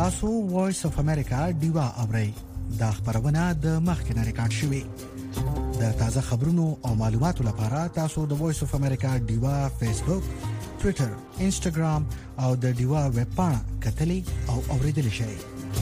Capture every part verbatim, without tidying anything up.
تاسو وایس اف امریکا ډیوا اورئ. دا خبرونه د مخکنه ریکارډ شوې. د تازه خبرونو او معلوماتو لپاره تاسو د وایس اف امریکا ډیوا فیسبوک، ټوئیټر، انسټاګرام او د ډیوا ویب پاڼه کتلې او اوریدلې شئ.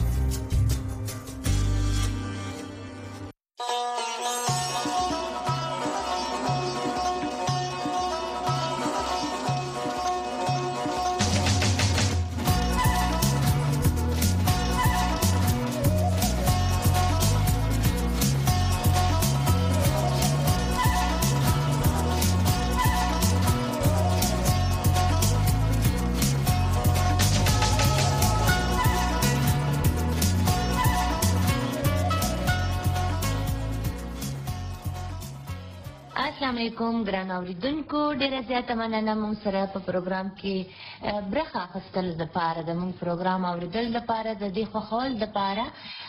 علیکم ګران اوریدونکو، ډیره زیاته مننه مونږ سره په پروګرام کې برخه اخیستل لپاره د مونږ پروګرام اوریدل لپاره د دې خوښول لپاره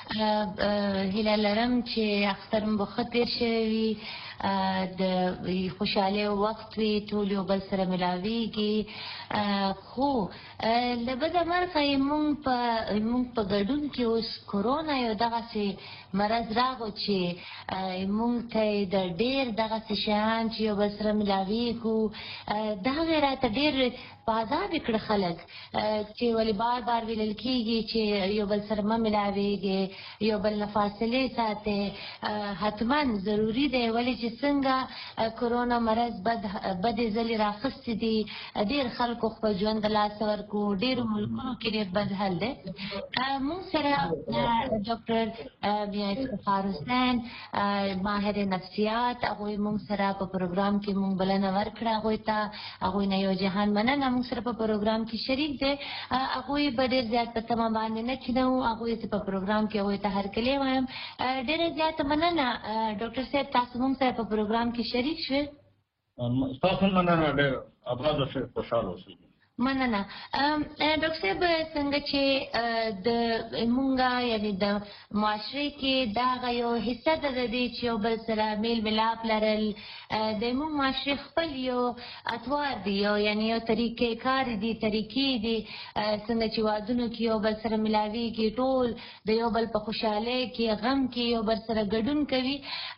هیله لرم چې اختر مو ښه تیر شوي، د خوشحالۍ وخت وي، ټول یو بل سره ملاویږي. خو له بده مرغه مونږ په مونږ په ګډون کې اوس کورونا یو دغسې مرض راغو چې مونږ ته د ډېر دغسې شیان چې یو بل سره ملاویږو دا هغې راته ډېر په عذاب کړه خلک چې ولې بار بار ویلل کېږي چې یو بل سره مه ملاویږئ، یو بل نه فاصلې ساتئ. حتما ضروري دی، ولې چې څنګه کورونا مرض بد بدې ځلې راخیستې دي، ډېر خلکو خپل ژوند د لاسه ورکړو، ډېرو ملکونو کې ډېر بد حال دی. مونږ سره ډاکټر بیا افتخار حسین ماهر نفسیات، هغوی مونږ سره په پروګرام کې مونږ بلنه ورکړه، هغوی ته هغوی نه یو جهان مننه. مونږ سره په پروګرام کې شریک دی. هغوی به ډېر زیات په تمه باندې نه کېنو، هغوی ته په پروګرام کې هغوی ته هرکلی وایم. ډېره زیاته مننه ډاکټر صاحب، تاسو مونږ سره په پروګرام کې شریک شوئ. تاسو مننه، ډېر اباد اوسئ، خوشحاله اوسئ. مننه. ډاکټر صاحب، څنګه چې د مونږه یعنې د معاشرې کې دغه یو حصه ده د دې چې یو بل سره میل ملاپ لرل، د مونږ معاشرې خپل یو اطوار دي، یو یعنې یو طریقې کار دي، طریقې دي، څنګه چې وادونو کې یو بل سره ملاویږي، ټول د یو بل په خوشحالۍ کې غم کې یو بل سره ګډون کوي.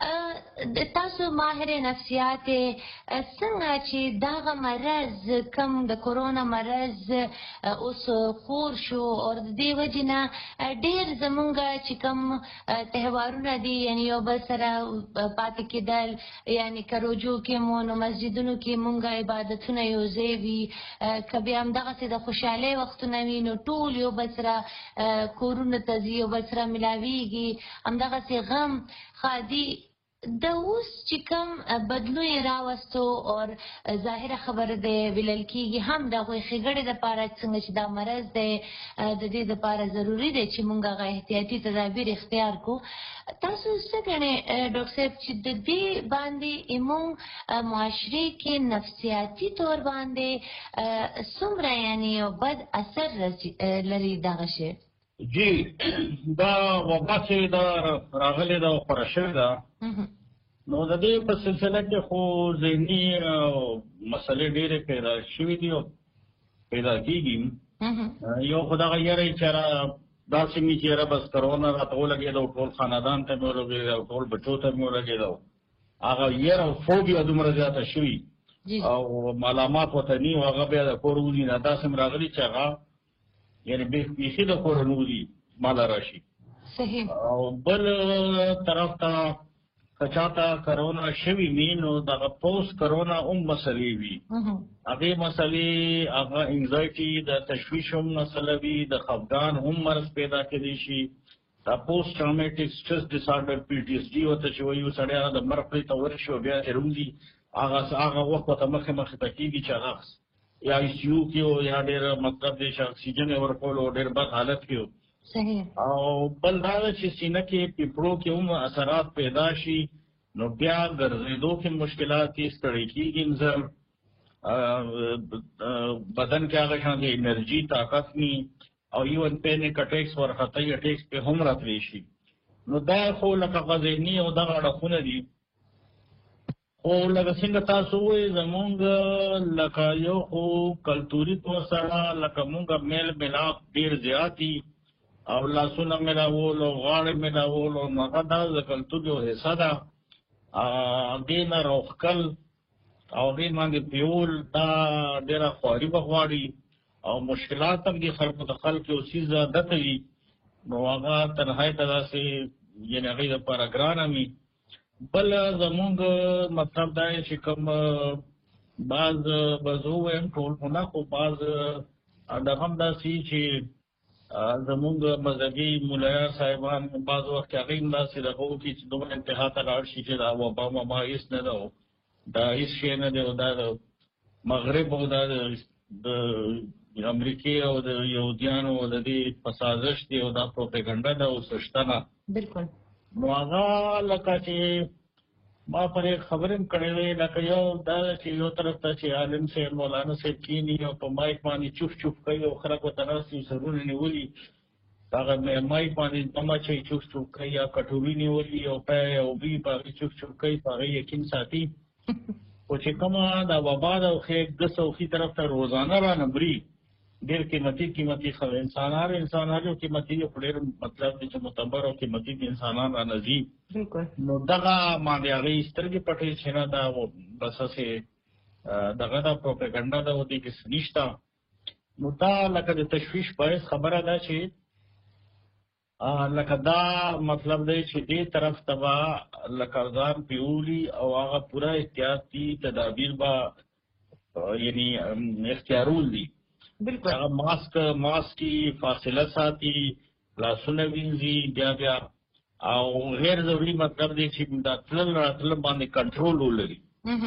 تاسو ماهر نفسیات څنګه چې دغه مرض کم د کورونا مرض اوس خور شو او د دې وجې نه ډېر زمونږ چې کوم تهوارونه دي، یعنې یو بل سره پاتې کېدل، یعنې که روجو کې مو نو مسجدونو کې مونږ عبادتونه یو ځای وي، که بیا همدغسې د خوشحالۍ وختونه وي نو ټول یو بل سره کورونو ته ځي، یو بل سره ملاویږي، همدغسې غم ښادي. د اوس چې کوم بدلون یې راوستو او ظاهره خبره دی ویلل کېږي هم د هغوی ښېګړې دپاره څنګه چې دا مرض دی د دې دپاره ضروري دی چې مونږ هغه احتیاطي تدابیر اختیار کړو. تاسو څه ګڼئ ډاکټر صاحب چې د دې باندې مونږ معاشرې کې نفسیاتي طور باندې څومره یعنې یو بد اثر لري دغه شی؟ جی، دا وبا چې دا راغلې ده او خوره شوې ده، نو د دې په سلسله کې خو ذهني مسلې ډېرې پیدا شوې دي او پیدا کېږي. یو خو دغه یری چې داسې مې چې یاره بس کرونا راته ولګېده او ټول خاندان ته مې ولګېده او ټول بچو ته مې ولګېده، هغه یره او فوبیا دومره زیاته شوي او علامات ورته ني، هغه بیا د کور وځي نه داسې م راغلي چې هغه یعنې بیخي د کوره نوځي ماله راشي. صحیح. او بل طرف ته که چاته کرونا شوي وي نو دغه پوسټ کرونا هم مسلې وي، هغې مسلې هغه انزایټي د تشویش هم مسله وي، د خفګان هم مرض پیدا کېدی شي، دا پوسټ ټرامیټک سټرس ډسارډر پی ټي اس ډي ورته چې وایي سړی هغه د مرګ خولې ته ورشي او بیا یې روځي، هغه هغه وخت ورته مخې مخې ته کېږي چې هغه یا آی سی یو کې و یا ډېر مطلب دی چې اکسیجن یې ورکول او ډېر بد حالت کې و. صحیح. او بل دا ده چې سینه کې پیپړو کې هم اثرات پیدا شي، نو بیا ګرځېدو کې مشکلات دي، ستړی کېږي زر، بدن کې هغه شان د انرژي طاقت ني، او ایون پینک اټیکس ورخطی اټیکس پې هم راتلی شي. نو دا خو لکه غذهني او دغه اړخونه دي. او لکه څنګه تاسو ووایئ زمونږ لکه یو خو کلتوري طور سره لکه مونږ میل ملاپ ډېر زیات دي، او لاسونه مې راول او غاړې مې راول او هغه دا د کلتور یو حصه ده. دې نه روښکل او دې باندې پیول دا ډېره خواري به غواړي او مشکلات هم دي خلکو د خلک یو څیز عادت وي نو هغه تنهایي ته داسې یعنې هغوی دپاره ګرانه وي. بل زمونږ مطلب دا دی چې کوم بعض به زه ووایم ټول خو نه خو بعض دغه هم داسې وي چې زمونږ مذهبي ملایان صاحبان بعض وخت کې هغوی هم داسې دغه وکړي چې دومره انتها ته لاړ شي چې دا وبا وبا هېڅ نه ده دا هېڅ شی نه دی او دا د مغرب او دا د امریکې او د یهودیانو د دې په سازش دی او دا پروپیګنډه ده او څه شته نه. بلکل. نو هغه لکه چې ما پرې خبرې هم کړې وې لکه یو دا ده چې یو طرف ته چې عالم صاحب مولانا صاحب کښېني او په مایک باندې چوف چوف کوي او خلک ورته ناست وي سرونه نیولي هغه مایک باندې دم اچوي چوف چوف کوي یا کټوري نیولي او پی او بي په هغې چوف چوف کوي په هغې یقین ساتي. خو چې کومه دا وبا ده او ښې ګس او ښي طرف ته روزانه رانه مري ډېر قیمتي قیمتي انسانان انسانان یو قیمتي خو ډېر مطلب دی چې معتبر او قیمتي انسانان رانه ځي نو دغه باندې هغې سترګې پټې چې نه دا بس هسې دغه دا پروپیګنډه ده او دې کې څه نشته. نو دا لکه د تشویش باعث خبره ده چې لکه دا مطلب دی چې دې طرف ته به لکه ځان پیولي او هغه پوره احتیاطي تدابیر به یعنی اختیارول دي. هغه ماسک ماسکي فاصله ساتي لاسونه وینځي بیا بیا او غیر ضروري مطلب دی چې دا تلل راتلل باندې کنټرول ولري.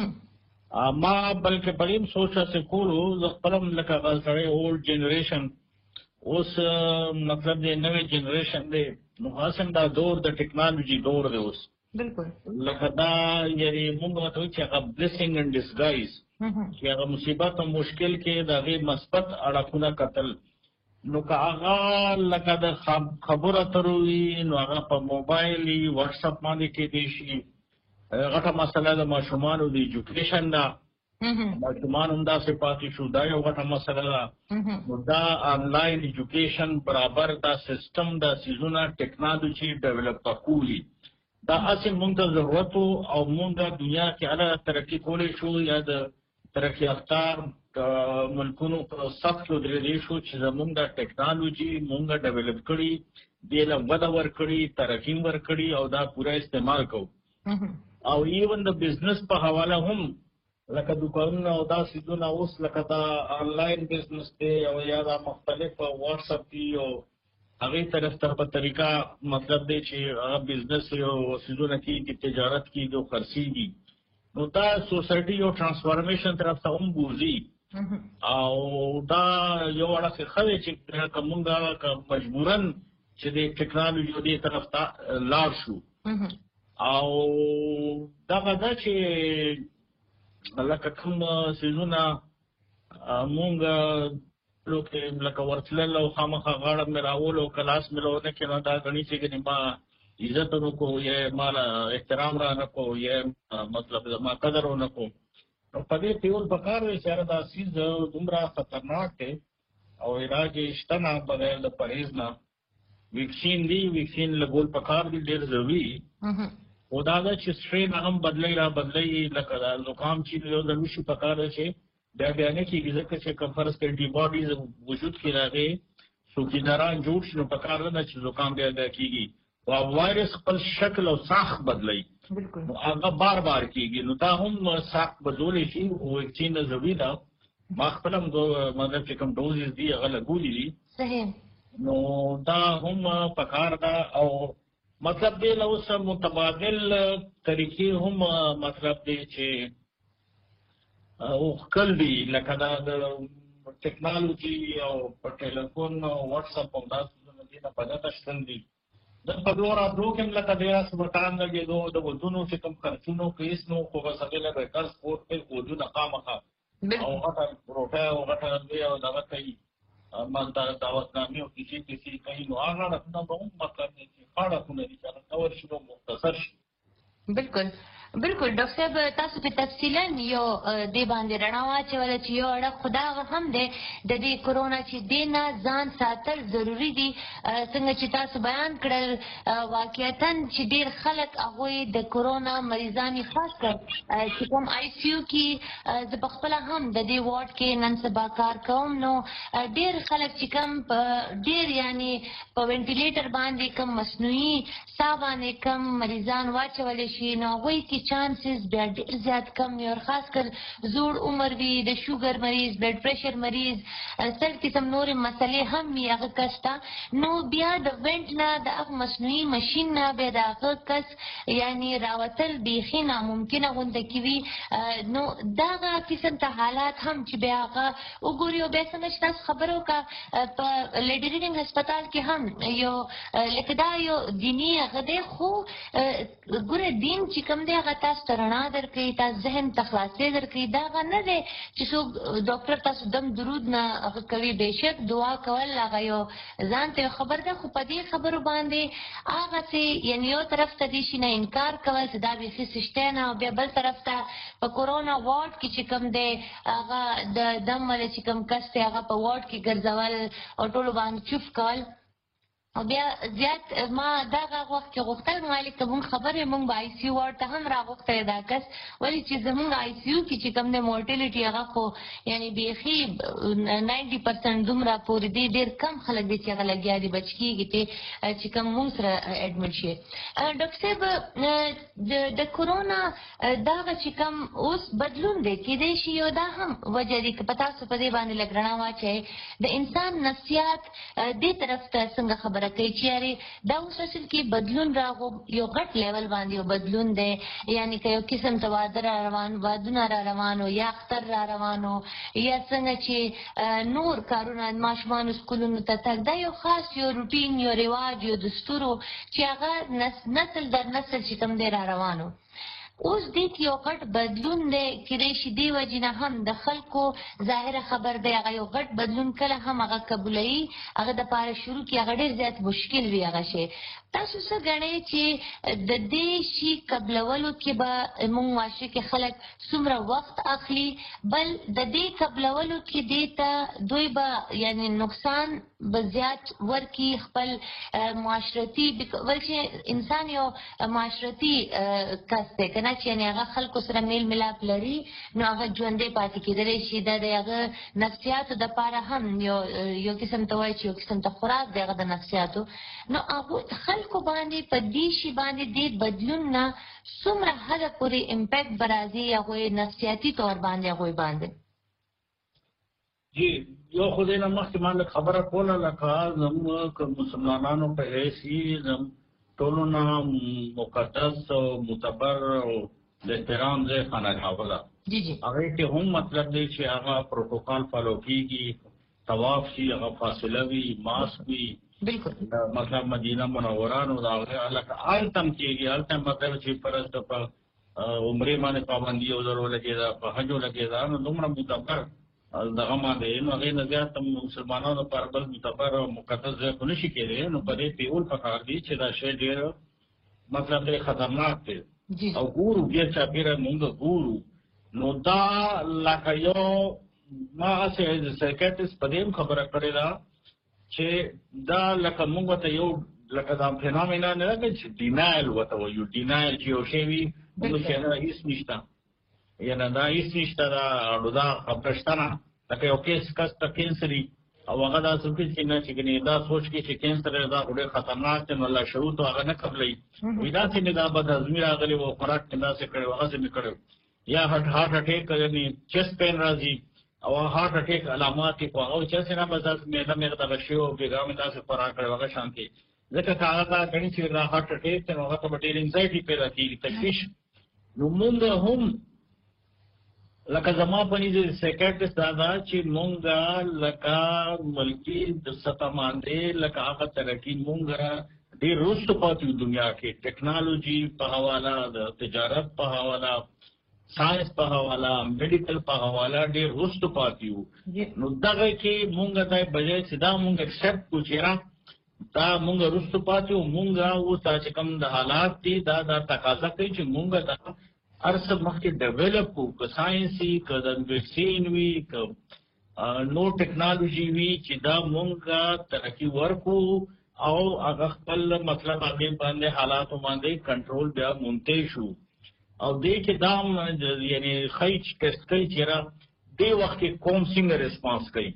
ما بلکې په دې سوچ هسې کولو زه خپل هم لکه هغه سړی اولډ جنریشن اوس مطلب دی نوی جنریشن دی نو هسې دا دور د ټیکنالوژي دور دی اوس بلکل لکه دا یعنې مونږ ورته وایو چې هغه بلیسنګ اینډ ډسګایز چې هغه مصیبت او مشکل کې د هغې مثبت اړخونه کتل نو که هغه لکه د خبرو اترو وي نو هغه په موبایل وي واټساپ باندې کېدی شي. غټه مسله د ماشومانو د ایجوکیشن ده ماشومان هم داسې پاتې شو دا یو غټه مسله ده. نو دا آنلاین ایجوکیشن برابر دا سیسټم دا څیزونه ټیکنالوژي ډیولپ کولي دا هسې مونږ ته ضرورت او مونږ دنیا کې هله ترقي کولی شو یا د ترقي یافته ملکونو په صف کې ودرېدی شو چې زمونږ دا ټیکنالوژي مونږ ډیولپ کړي دې له وده ورکړي ترقي هم ورکړي او دا پوره استعمال کوو. او ایون د بزنس په حواله هم لکه دوکانونه او دا څیزونه اوس لکه دا آنلاین بزنس دی او یا دا مختلف واټساپ دي او هغې طرف ته په طریقه مطلب دی چې هغه بزنس او څیزونه کېږي تجارت کېږي او خرڅېږي نو دا سوسایټي یو ټرانسفارمیشن طرف ته هم بوځي او دا یو اړخ ښه دی چې که مونږ مجبورا چې د ټیکنالوژي دې طرف ته لاړ شو او دغه ده چې لکه کوم څیزونه مونږ لکه ورتلل او خامخا غاړه مې راول او کلاس مې راونه کړې نو دا ګڼي چې ګنې ما عزت ونه کړو یا ما احترام را نه کړو یا مطلب ما قدر ونه کړو نو په دې پیول پکار دی چې دا څیز دومره خطرناک دی او علاج یې شته نه بغیر د پرهیز نه. ویکسین دی ویکسین لګول پکار دی ډېر ضروري خو دا ده چې سټرین هم بدلی را بدلی لکه دا زکام چې یو ضرور شي پکار دی چې بیا بیا نه کېږي ځکه چې که فرض کړې انټي باډیز وجود کې راغې څوکیداران جوړ شي نو پکار نه ده چې زکام بیا بیا کېږي او وایرس خپل شکل او ساخت بدلی نو هغه بار بار کېږي نو دا هم ساخت بدولی شي او ویکسین ضروري ده. ما خپل هم مطلب چې کوم ډوزز دي هغه لګولي دي نو دا هم پکار ده او مطلب دی له اوس متبادل طریقې هم مطلب دی چې اوښکل دي لکه دا د ټیکنالوژي او په ټیلیفون او واټساپ او دا څیزونه دي نه په ګټه شتل دي. د په دو راتلو کې هم لکه ډېره سبټان لګېدو د ودونو چې کوم خرچونو کې هېڅ نه خو بس هغې لکه قرض پورت کوي ودونه خامخا او غټه روټۍ او غټه لوی او دغه کوي مالدار دعوتنامې او کیسې کیسې کوي نو هغه اړخونه به هم مطلب دی چې ښه اړخونه دي چې هغه کور شي نو مختصر شي. بلکل بالکل ډاکټر صاحب تاسو په تفصیلا یو د باندې رڼا واچوله چې یو اړه خدا هم دی د دې کورونا چې دینه ځان ساتل ضروری دي څنګه چې تاسو بیان کړل واقعیتا چې ډیر خلک هغه د کورونا مریضان خاص کر چې کوم آی سی یو کې د خپل هم د دې وارډ کې نن سبا کار کوم نو ډیر خلک چې کوم ډیر یعنی په وینټیلیټر باندې کوم مصنوعي ساه باندې کوم مریضان واچول شي نو هغوی کې چانسز بیا ډېر زیات کم وي او خاص کر زوړ عمر وي د شوګر مریض بلډ پریشر مریض سل قسم نورې مسلې هم وي هغه کس ته نو بیا د وینټ نه د هغه مصنوعي مشین نه بیا د هغه کس یعنی راوتل بیخي ناممکنه غونډه کې وي نو دغه قسم ته حالات هم چې بیا هغه وګوري او بیا څنګه چې تاسو خبره وکړه په لیډي ریډینګ هسپتال کې هم یو لکه دا یو دیني هغه دی خو ګوره دین چې کوم دی هغه تاسو ته رڼا درکوي تاسو ذهن ته خلاصې درکوي دا هغه نه دی چې څوک ډاکټر تاسو دم درود نه هغه کوي بېشک دعا کول هغه یو ځان ته خبر ده خو په دې خبرو باندې هغسې یعنې یو طرف ته دې شي نه انکار کول چې دا بیخي سشتی نه او بیا بل طرف ته په کورونا وارډ کې چې کوم دی هغه د دم والا چې کوم کس دی هغه په وارډ کې ګرځول او ټولو باندې چوف کول او بیا زیات ما دغه وخت کې غوښتل مالک ته مونږ خبرې مونږ به آی سی یو وارډ ته هم راغوښتی دا کس ولې چې زمونږ آی سی یو کې چې کوم دی مورټیلیټي هغه خو یعنې بیخي ناینټي پرسنټ دومره پورې دی ډېر کم خلک دی چې هغه لګیا دي بچ کېږي دی چې کوم مونږ سره اډمټ شي ډاکټر صاحب د کورونا دغه چې کوم اوس بدلون دی کېدی شي یو دا هم وجه دی که په تاسو په دې باندې لږ رڼا واچوئ د انسان نفسیات دې طرف ته څنګه خبره کوي چې یارې دا اوس اصل کې بدلون راغو یو غټ لیول باندې یو بدلون دی یعنی که یو قسم ته واده را روان وادونه را روانو یا اختر را روانو یا څنګه چې نور کارونه ماشومانو سکولونو ته تګ دا یو خاص یو روټین یو رواج یو دستورو چې هغه نسل در نسل چې کوم دی را روانو اوس دې کې یو غټ بدلون دی کېدای شي دې وجې نه هم د خلکو ظاهره خبر دی هغه یو غټ بدلون کله هم هغه قبولوي هغه دپاره شروع کړي هغه ډېر زیات مشکل وي هغه شی تاسو څه ګڼئ چې د دې شي قبلولو کې به موږ معاشره کې خلک څومره وخت اخلي بل د دې قبلولو کې دې ته دوی به یعنې نقصان به زیات ورکړي خپل معاشرتي ولې انسان یو معاشرتي کس دی که نه چې یعنې هغه خلکو سره میل ملاپ لري نو هغه ژوندی پاتې کېدلی شي دا د هغه نفسیاتو دپاره هم یو یو قسم ته وایي چې یو قسم ته خوراک دی هغه د نفسیاتو نو هغوی خلکو باندې په دې شي باندې دې بدلون نه څومره حده پورې امپیکټ به راځي هغوی نفسیاتي طور باندې هغوی باندې جی یو خو دې نه مخکې ما لږ خبره کوله لکه زموږ مسلمانانو په حیث یې ټولو نه مقدس او معتبر او د احترام ځای خانقاه ده هغې کې هم مطلب دی چې هغه پروتوکال فالو کېږي طواف شي هغه فاصله وي ماسک وي مطلب مدینه منوره نو د هغې هلته هلته هم کېږي هلته هم مطلب چې فرض د په عمرې باندې پابندي یو ځل ولګېده په حج ولګېده نو دومره معتبر دغه باندې نو هغې نه زیات مسلمانانو لپاره بل معتبر او مقدس ځای خو نشي کېدی نو په دې پیول پکار دي چې دا شی ډېر مطلب ډېر خطرناک دی او ګورو بیا چاپېره مونږ ګورو نو دا لکه یو ما هسې سایکاټریسټ په دې هم خبره کړې ده چې دا لکه مونږ ته یو لکه دا فینامنا نه ده چې ډینایل ورته وایو ډینایل چې یو شی وي مونږ چې نه هېڅ نشته یعنې دا هېڅ نشته دا نو دا خبره شته نه لکه یو کیس کس ته کینسر وي او هغه داسې وکړي چې نه چې ګنې دا سوچ کړي چې کینسر دا خو ډېر خطرناک دی نو الله شروط هغه نه قبلوي وایي داسې مې دا بدهضمي راغلې وه خوراک مې داسې کړی و هغسې مې کړی یا هارټ اټیک یعنې چیسټ پین راځي او هارټ اټیک علامات یې خو هغه چې نه بس داسې معده مې دغه شوي او بېګا مې داسې خوراک کړی هغه شان کې ځکه که هغه دا ګڼي چې دا هارټ اټیک دی نو هغه ته به ډېر انزایټي پیدا کېږي تشویش نو مونږ هم لکه زما په نظر سایکاټریسټ دا ده چې مونږ لکه ملکي سطح باندې لکه هغه ترقي مونږ ډېر وروسته پاتې یو دنیا کې ټیکنالوجي په حواله د تجارت په حواله ساینس په حواله میډیکل په حواله ډېر وروسته پاتې یو نو دغه کې مونږ ته بجای چې دا مونږ اکسپټ کړو چې دا مونږ وروسته پاتې یو مونږ اوس دا چې کوم د حالات دي دا دا تقاضا کوي چې مونږ دا ارس مخکې ډیولپ کو که ساينسي که د ویکسین وی که نو ټیکنالوژي وی چې دا مونږه ترقی ورکو او هغه خپل مطلب هغه باندې حالات باندې کنټرول بیا مونته شو او دې کې دا یعنی خیچ ټیسټ کوي چې را دې وخت کې کوم څنګه ریسپانس کوي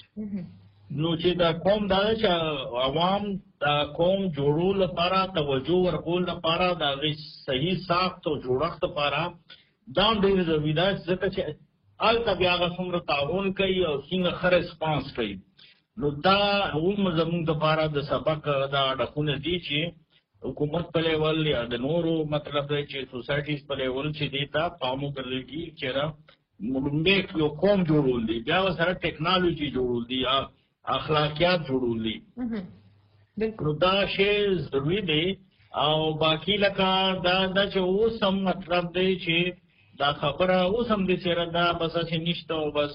نو چې دا کوم دا چې عوام دا کوم جوړول لپاره توجه ورکول لپاره دا غي صحیح ساخت او جوړښت لپاره دا ډېر ضروري ده ځکه چې الته بیا هغه څومره تعاون کوي او څنګه ښه ریسپانس کوي نو دا هم زموږ لپاره د سبق دا ډکونه دي چې حکومت په لیول یا د نورو مطلب دی چې سوسایټیز په لیول چې دی تا پامو کړی چې را موږ یو کوم جوړول دي بیا سره ټیکنالوژي جوړول دي اخلاقیات جوړول دي نو دا شی ضروري دی او باقی لکه دا دا چې اوس هم مطلب دی چې دا خبره اوس هم دي چې دا بس چې نشته او بس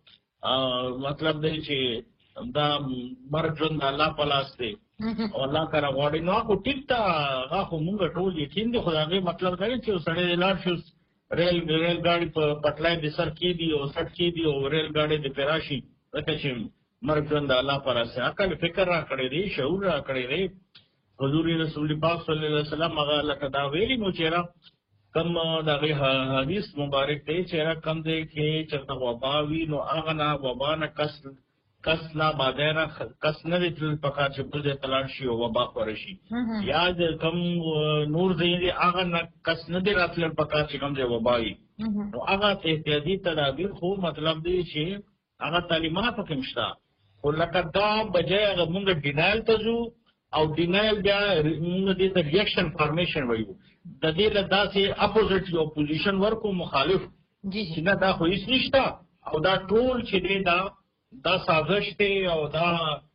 مطلب دی چې دا مرګ ژوند الله په لاس دی او الله کرا غواړي نو کو ټیک تا هغه خو مونږ ټول یقین دي خدای مطلب دا چې سړی لاړ شو ریل ریل ګاډي په پټلای د سر کې دی او سټ کې دی او ریل ګاډي د پراشي لکه چې مرګ ژوند الله پر اسه عقل فکر را کړی دی شعور را کړی دی حضور رسول پاک صلی الله علیه وسلم هغه لکه دا ویلي نو چې کم دغه حدیث مبارک دی چې کم دی کې چې وبا وی نو هغه نه وبا نه کس کس نه بادره کس نه دې پکار چې په دې تلاش شي او وبا ورشي یاد کم نور دی هغه نه کس نه دې راتل پکار چې کم دی وبا وي نو هغه احتیاطي تدابیر خو مطلب دی چې هغه تعلیمات کوم شته خو لکه دا بجای هغه مونږ ډینایل ته ځو او ډینایل بیا مونږ دې ته ریاکشن فارمیشن وایو د دې له داسې اپوزیټ یو پوزیشن ورکو مخالف چې نه دا خو هیڅ نشته او دا ټول چې دی دا دا سازش دی او دا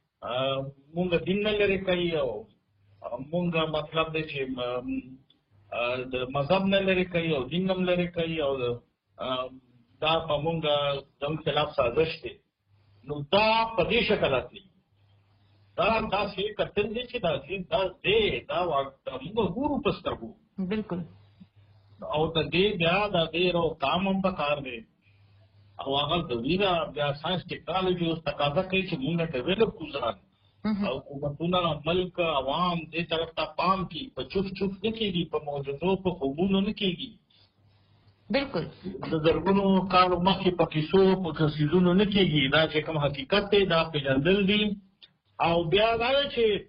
مونږ دین نه لري کوي او مونږ مطلب دی چې د مذهب نه لري کوي او دین نه لري کوي او دا په مونږ د خلاف سازش دی نو دا په دې شکل اصلي دا داسې کتل دي چې دا دا دې دا موږ ګورو په سترګو بالکل او ته دې بیا دا دې رو کام هم پکار دی او هغه د وینا بیا ساينس ټیکنالوژي او تقاضا کوي چې موږ ډیولپ کوو او حکومتونه ملک عوام دې طرف ته پام کی په چوف چوف نه کېږي په موجودو په خوبونو نه کېږي بالکل د زرګونو کالو مخکې په کیسو په کسیزونو نه کېږي دا چې کوم حقیقت دی دا پېژندل دي او بیا دا چې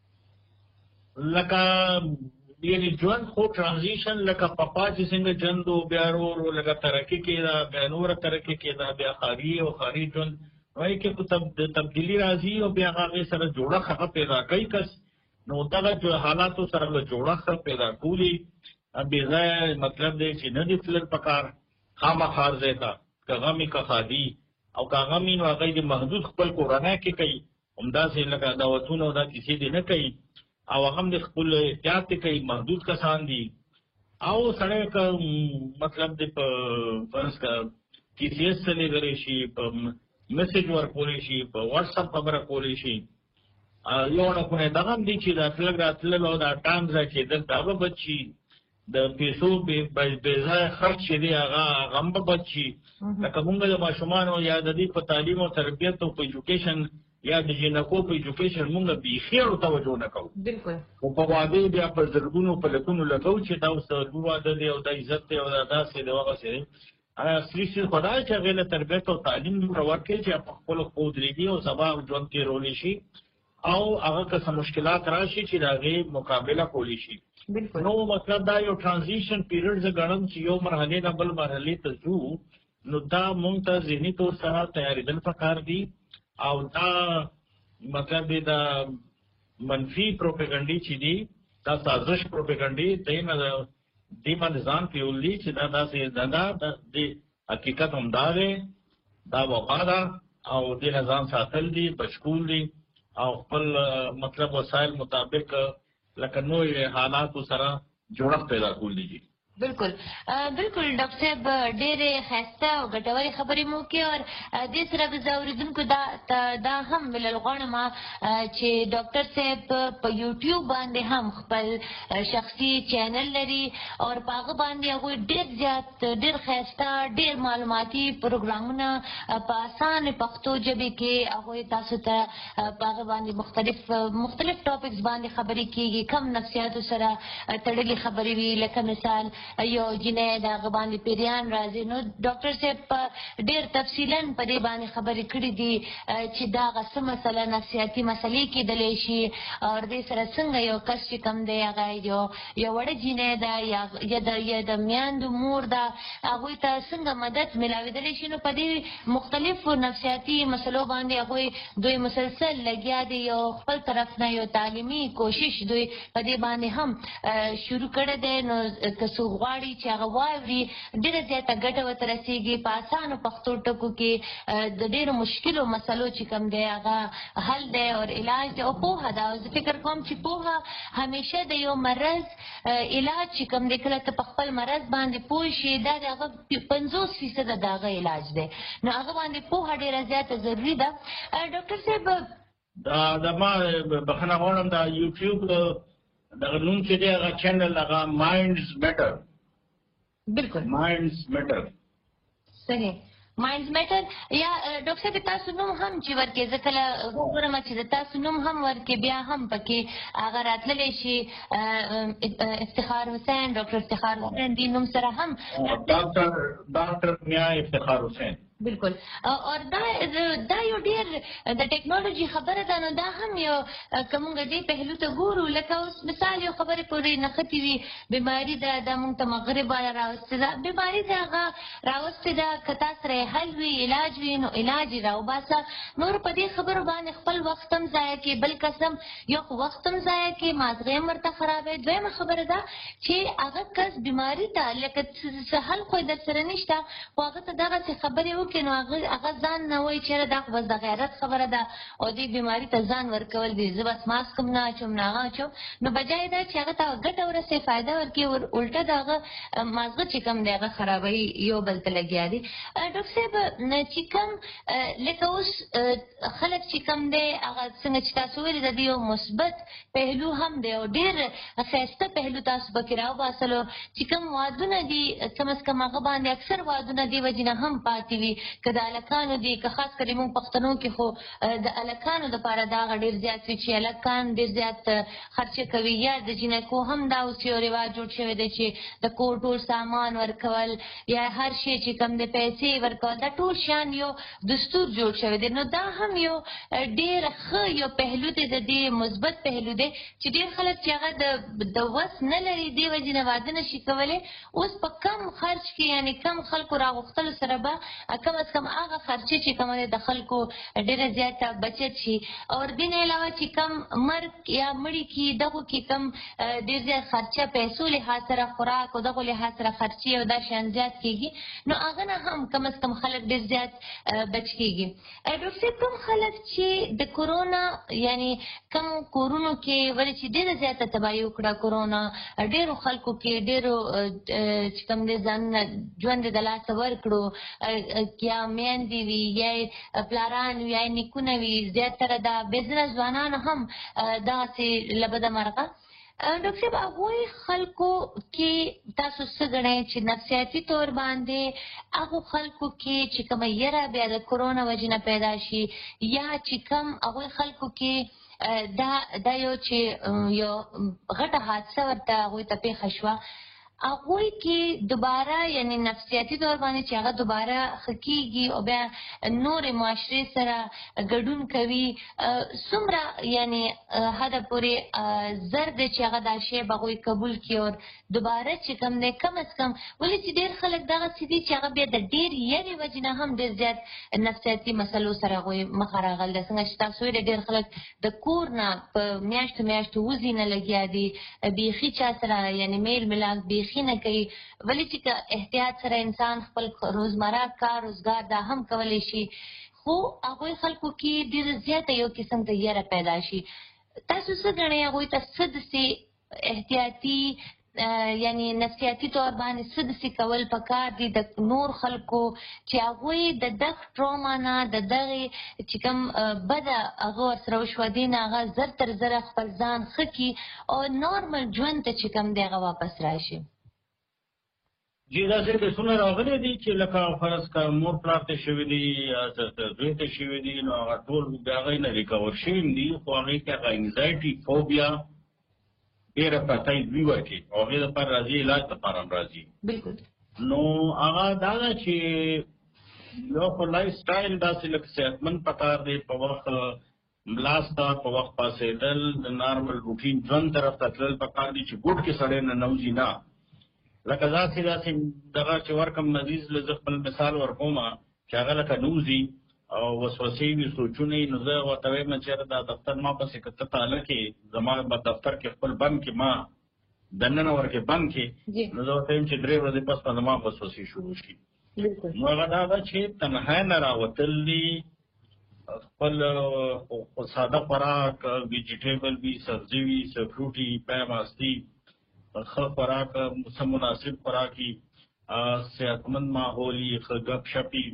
لکه یعنی ژوند خو ټرانزیشن لکه پپا چې څنګه ژوند او بیا ورو لکه ترقي کېده بیا نوره ترقي کېده بیا ښاري او ښاري ژوند وایي کې تبدیلي راځي او بیا هغې سره جوړښت هغه پیدا کوي کس نو دغه حالاتو سره له جوړښت پیدا کولی بې ځایه مطلب دی چې نه دي تلل پکار خامخا ځای ته که غمي که ښادي او که غمي نو هغه یې محدود خپل کورنۍ کې کوي همداسې لکه دعوتونه او دا کیسې دې نه کوي او هغه هم د خپل احتیاط دې کوي محدود کسان دي او سړی که مطلب دی په فرض که کیسې سره لري شي په میسج ورکولی شي په واټساپ خبره کولی شي یو ډکونه دغه هم دي چې دا تلل راتلل او دا ټایم ځای کېدل دا به بد شي د پیسو بې ځایه خرچ چې دی هغه هغه هم به بد شي لکه مونږ د ماشومانو یا د دې په تعلیم او تربیت او په ایجوکیشن یا د جینکو په ایجوکیشن مونږ بیخي اړو توجه نه کوو بالکل خو په واده بیا په زرګونو په لکونو لګوو چې دا اوس د واده دی او دا عزت دی او دا داسې دی هغسې دی اصلي څیز خو دا چې هغې له تربیت او تعلیم دومره ورکړي چې په خپلو ښو ودرېږي او سبا ژوند تېرولی شي او هغه که څه مشکلات راشي چې د هغې مقابله کولی شي نو مطلب دا یو ټرانزیشن پیریډ زه ګڼم چې یو مرحلې نه بل مرحلې ته ځو نو دا مونږ ته ذهني طور سره تیارېدل پکار دي او دا مطلب دی دا منفي پروپیګنډي چې دي دا سازش پروپیګنډي دی نه دې باندې ځان پیول دي چې دا داسې دا د حقیقت همدا دی دا وبا ده او دې نه ځان ساتل دي بچکول دي او خپل مطلب وسایل مطابق لکه نوې حالاتو سره جوړښت پیدا کول دي بالکل بالکل ډاکټر صاحب ډېرې ښایسته او ګټورې خبرې مو وکړې او دې سره به زه اورېدونکو دا دا هم ویلل غواړم چې ډاکټر صاحب په یوټیوب باندې هم خپل شخصي چینل لري او په هغه باندې هغوی ډېر زیات ډېر ښایسته ډېر معلوماتي پروګرامونه په اسانه پښتو ژبې کې هغوی تاسو ته په هغه باندې مختلف مختلف ټاپکس باندې خبرې کېږي کم نفسیاتو سره تړلې خبرې وي لکه مثال یو جنۍ د هغه باندې پیریان راځي نو ډاکټر صاحب ډېر تفصیلا په دې باندې خبرې کړې دي چې دا هغه څه مسله نفسیاتي مسلې کېدلی شي او دې سره څنګه یو کس چې کوم دی هغه یو یو وړه جنۍ ده یا د یا د میندو مور ده هغوی ته څنګه مدد میلاوېدلی شي نو په دې مختلفو نفسیاتي مسلو باندې هغوی دوی مسلسل لګیا دي یو خپل طرف نه یو تعلیمي کوشش دوی په دې باندې هم شروع کړی دی نو که څوک غواړي چې هغه واوري ډېره زیاته ګټه ورته رسېږي په اسانو پښتو ټکو کې د ډېرو مشکلو مسلو چې کوم دی هغه حل دی او علاج دی او پوهه ده او زه فکر کوم چې پوهه همیشه د یو مرض علاج چې کوم دی کله ته په خپل مرض باندې پوه شي دا د هغه پنځوس فیصده د هغه علاج دی نو هغه باندې پوهه ډېره زیاته ضروري ده ډاکټر صاحب دا د ما بخښنه غواړم دا یوټیوب دغه نوم چې دی هغه چینل هغه مایندز میټر بالکل مایندز میټر صحیح مایندز میټر یا ډاکټر صاحب تاسو نوم هم چې ورکې زه کله وګورم چې تاسو نوم هم ورکې بیا هم پکې هغه راتللی شي افتخار حسین ډاکټر افتخار حسین دې نوم سره هم ډاکټر ډاکټر میا افتخار حسین بالکل او دا دا یو ډېر د ټیکنالوژي خبره ده نو دا هم یو که موږ دې پهلو ته ګورو لکه اوس مثال یو خبرې پورې نښتې وي بیماري ده دا موږ ته مغرب والا راوستې ده بیماري ده هغه راوستې ده که تا سره حل وي علاج وي نو علاج یې راوباسه نور په دې خبرو باندې خپل وخت هم ضایع کړي بل قسم یو خو وخت هم ضایع کړي مازغې هم ورته خرابوي دویمه خبره ده چې هغه کس بیماري ته لکه څه حل خو یې در سره نشته خو هغه ته دغسې خبرې کې نو هغه ځان نه وایي چېرې دا خو بس د غیرت خبره ده او دې بیماري ته ځان ورکول دي زه بس ماسک هم نه اچوم نه هغه اچوم نو بجای دا چې هغه ته ګټه ورسوي فایده ورکړي الټه د هغه مازغه چې کوم دی هغه خرابوي یو بل ته لګیا دي ډاکټر صاحب چې کوم لکه اوس خلک چې کوم دی هغه څنګه چې تاسو ویلي د دې یو مثبت پهلو هم دی او ډېر ښایسته پهلو تاسو پکې راوباسلو چې کوم وادونه دي کم از کم هغه باندې اکثر وادونه دې وجې نه هم پاتې وي که د هلکانو دي که خاص کړې موږ پښتنو کې خو د هلکانو دپاره دا هغه ډېر زیات وي چې هلکان ډېر زیات خرچه کوي یا د جینکو هم دا اوس یو رواج جوړ شوی دی چې د کور ټول سامان ورکول یا هر شی چې کوم دی پیسې ورکول دا ټول شیان یو دستور جوړ شوی دی نو دا هم یو ډېر ښه یو پهلو دی د دې مثبت پهلو دی چې ډېر خلک چې هغه د وس نه لري دې وجې نه واده نشي کولی اوس په کم خرچ کې یعنې کم خلکو راغوښتلو سره به کم از کم هغه خرچې چې کومه دی د خلکو ډېره زیاته بچت شي او دې نه علاوه چې کم مرګ یا مړي کې دغو کې کم ډېر زیات خرچه پیسو لحاظ سره خوراک او دغو لحاظ سره خرچې او دا شیان زیات کېږي نو هغه نه هم کم از کم خلک ډېر زیات بچ کېږي ډاکټر صاحب کوم خلک چې د کورونا یعنې کم کورونو کې ولې چې ډېره زیاته تباهي وکړه کورونا ډېرو خلکو کې ډېرو چې کوم دی ځانونه ژوند یې د لاسه ورکړو یا میندې وي یا پلاران وي یا نیکونه وي زیاتره دا بېزره ځوانان هم دغسې له بده مرغه ډاکټر صاحب هغوی خلکو کې تاسو څه ګڼئ چې نفسیاتي طور باندې هغو خلکو کې چې کومه یره بیا د کورونا وجې نه پیدا شي یا چې کوم هغوی خلکو کې دا دا یو چې یو غټه حادثه ورته هغوی ته پېښه شوه هغوی کې دوباره یعنی نفسیاتي طور باندې چې هغه دوباره ښه کېږي او بیا نورې معاشرې سره ګډون کوي څومره یعنی حده پورې زر دی چې هغه دا شی به هغوی قبول کړي او دوباره چې کوم دی کم از کم ولې چې ډېر خلک دغسې دي چې هغه بیا د ډېر یرې وجې نه هم ډېر زیات نفسیاتي مسلو سره هغوی مخه راغلي ده څنګه چې تاسو ویلې ډېر خلک د کور نه په میاشتو میاشتو وځي نه لګیا دي بیخي چا سره یعنی میل ملاق بیخي نه کوي ولې چې که احتیاط سره انسان خپل روزمره کار روزګار دا هم کولی شي خو هغوی خلکو کې ډېره زیاته یو قسم ته یره پیدا شي تاسو څه ګڼئ هغوی ته څه داسې احتیاطي یعنی نفسیاتي تور باندې څه داسې کول پکار دي د نور خلکو چې هغوی د دغه ټراما نه د دغې چې کوم بده هغه ورسره وشوه دې نه هغه زر تر زره خپل ځان ښه کړي او نارمل ژوند ته چې کوم دی هغه واپس راشي. جی داسې کیسونه راغلي دي چې لکه فرض کړه مور پلار ته شوي دي یا زوی ته شوي دي نو هغه ټول د هغې نه ریکور شوي دي خو هغې کې هغه انزایټي فوبیا ډېره پرته یې دوی ورکړي او هغې دپاره راځي علاج دپاره هم راځي. بلکل نو هغه دا ده چې یو خو لایف سټایل داسې لږ صحتمند پکار دی په وخت ملاس ته په وخت پاڅېدل د نارمل روټین ژوند طرف ته تلل پکار دي چې ګوټ کې سړی نه نوځي نه لکه داسې داسې دغه چې ورکم نزیز له زه خپل مثال ورکوم چې هغه لکه نوځي او وسوسې وي سوچونه یې نو زه ورته وایم چېرې دا دفتر ما پسې که ته تاله کې زما به دفتر کې خپل بند کې ما دننه ورکې بند کې نو زه ورته وایم چې درې ورځې پس به زما وسوسې شروع شي. نو هغه دا ده چې تنهایی نه راوتل دي خپل ساده خوراک ویجیټیبل وي سبزي وي څه فروټي پای ماستي ښه خوراک څه مناسب خوراک وي صحتمند ماحول وي ښه ګپ شپ وي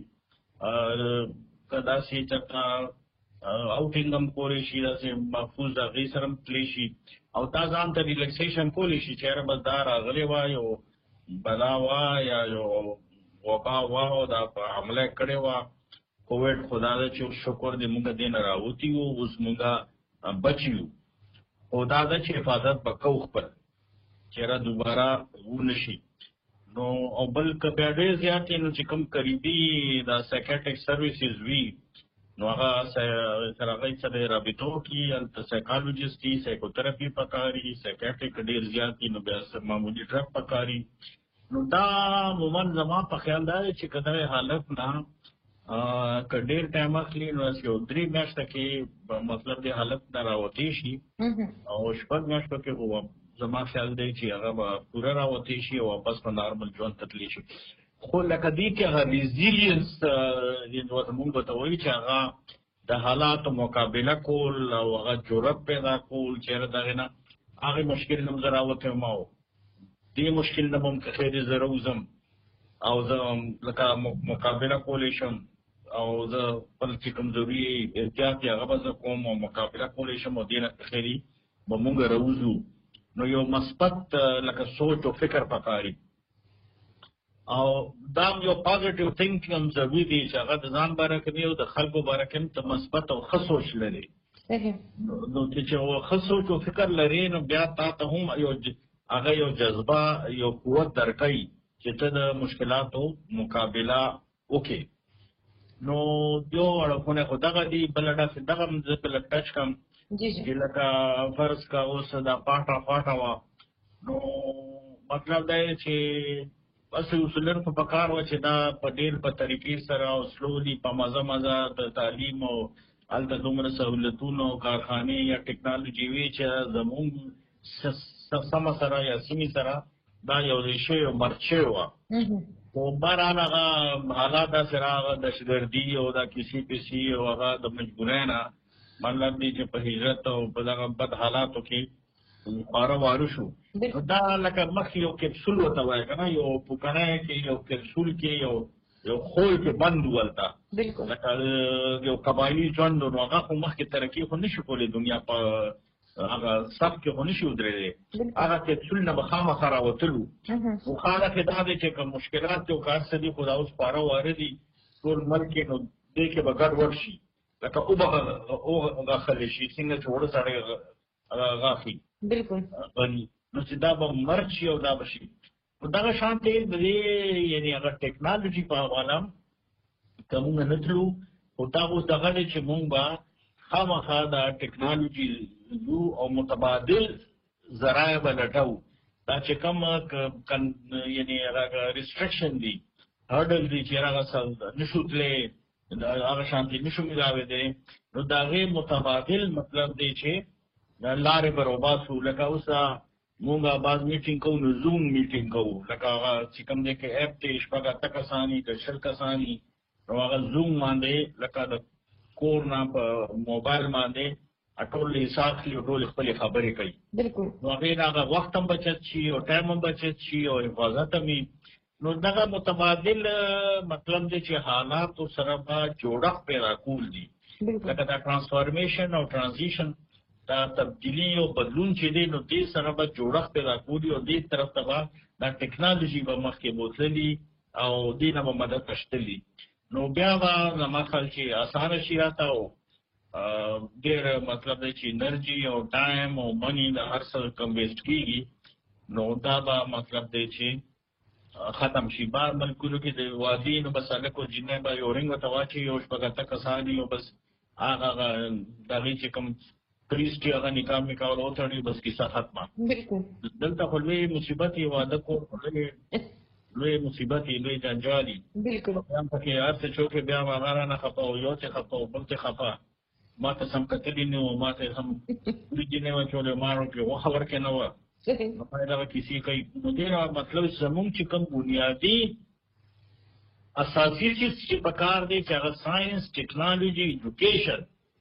که داسې چېرته آوټینګ هم کولی شي داسې محفوظ د هغې سره هم تللی شي او تا ځان ته ریلیکسیشن کولی شي چېرې بس دا راغلی وه یو بلا وه یا یو وبا وه او دا په حمله یې کړې وه کووډ خو دا ده چې شکر دې مونږ دې نه راوتي یو اوس مونږ بچ یو خو دا ده چې حفاظت به کوو خپل چېرې دوباره ونه شي. نو او بل که بیا ډېر زیات نو چې کوم قریبي دا سایکیاټریک سروسز وي نو هغه سره هغوی سره رابطو کړي هلته سایکالوجسټ وي سایکوتراپي پکار وي سایکیاټریک ډېر زیات وي نو بیا معمولي ډرګ پکار وي. نو دا عموما زما په خیال دا دی چې که دغې حالت نه که ډېر ټایم اخلي نو یو درې میاشته کې مطلب دې حالت نه راوتی شي او شپږ میاشتو کې خو زما خیال دی چې هغه به پوره راوتی شي او واپس په نارمل ژوند ته تللی شي. خو لکه دې کې هغه ریزیلینس مونږ به ته وایي چې هغه د حالاتو مقابله کول او هغه جرأت پیدا کول چېرې دغې نه هغې مشکل نه هم زه راوتی یم او دې مشکل نه به هم که خیر زه راوځم او زه لکه مقابله کولی شم او زه خپل چې کوم ضروري احتیاط دی هغه به زه کوم او مقابله کولی شم او دې نه که خیري به مونږ راوځو. نو یو مثبت لکه سوچ او فکر پکاري او دا یو پازیټیو تھنکینګ هم ضروري دی چې هغه د ځان باره کې او د خلکو باره کې هم ته مثبت او ښه سوچ لري. نو چې ښه سوچ او فکر لري نو بیا تا ته هم یو هغه یو جذبه یو قوت درکوي چې ته د مشکلاتو مقابله وکړې. نو یو اړخونه خو دغه دي بله ډاسې دغه هم زه په لږ ټچ کړم چې لکه فرض کا اوس دا پاټه پاټه وه نو مطلب دا یې چې بس اصولاً خو پکار وه چې دا په ډېر په طریقې سره او سلولي په مزه مزه د تعلیم او هلته دومره سهولتونه او کارخانې یا ټکنالوجي وي چې زمونږ سمه سره یا سیمې سره دا یو ځای شوی او مرد شوی وه خو بهرحال هغه حالات داسې راغله دهشتګردي او دا کیسې پیسې او هغه د مجبورۍ نه مطلب دی چې په هجرت او په دغه بد حالاتو کې خواره واره شو. دا لکه مخکې یو کپسول ورته وایي که نه یو پوکڼی کې یو کپسول کې یو یو خوی کې بند و هلته لکه یو قبایلي ژوند نو هغه خو مخکې ترقي خو نه شي کولی دنیا په هغه سب کې خو نه شي ودرېدی هغه کپسول نه به خامخا راوتلو خو خاله کې دا دی چې که مشکلات دي او که هر څه دي خو دا اوس خواره واره دي ټول ملک کې نو دې کې به ګډوډ شي لکه اوبه غاښلی شي څنګه چې وړه سړی غاښي نو چې دا به مرګ شي او دا به شي. نو دغه شان دی د دې یعنې هغه ټکنالوجي په حواله که مونږ نه تلو خو دا اوس دغه دی چې مونږ به خامخا دا ټکنالوجي یو او متبادل ذرایع به لټوو. دا چې کوم یعنې هغه ریسټرکشن دي هرډل دي چې هغه نشو تللی هغه شانتي نشو میلاوېدی نو د هغې متبادل مطلب دی چې لارې به روباسو لکه اوس مونږ بعض میټینګ کوو نو زوم میټینګ کوو لکه هغه چې کوم دی کې اپ دی شپږ اته کسان دي که شل کسان دي نو هغه زوم باندې لکه د کور نه په موبایل باندې ټول حساب کړي او ټول خپل خبرې کوي. بالکل. نو هغه هغه وخت هم بچت شي او ټایم هم بچت شي او حفاظت هم. نو دغه متبادل مطلب دی چې حالات سره به جوړښت پیدا کول دي. لکه دا ترانسفارمیشن او ترانزیشن دا تبدیلی او بدلون چې دی نو دې سره به جوړښت پیدا کول او دې طرف ته به دا ټکنالوژي به مخکې بوتلي او دې نه به مدد اخیستلي. نو بیا به زما خیال چې اسانه شي راته او ډېر مطلب دی چې انرژي او ټایم او منی د هر څه کم ویسټ کېږي نو دا به مطلب دی چې ختم شي. بار ملکونو کې د وادي نو بس هلک او جینۍ به یو رنګ ورته واچوي یو شپږ اته کسان دي او بس هغه د هغې چې کوم پریسټ یې هغه نکاح میکاح ور وتړي بس کیسه ختمه. دلته خو لوی مصیبت یې واده کور لوی مصیبت یې لوی جنجال یي. بیا هم پکې هر څه چوکې بیا هم هغه رانه خفه او یو څه خفه او بل څه خفه. ما ته سم کتلي نه وو ما ته هم لوی جینۍ واچولې ما ورکړې غوښه ورکړې نه وه. نو باید هغه کیسې کوي. نو دې مطلب زموږ چې کوم بنیادي اساسي چیز چې پکار دی چې هغه ساینس ټکنالوژي ایجوکیشن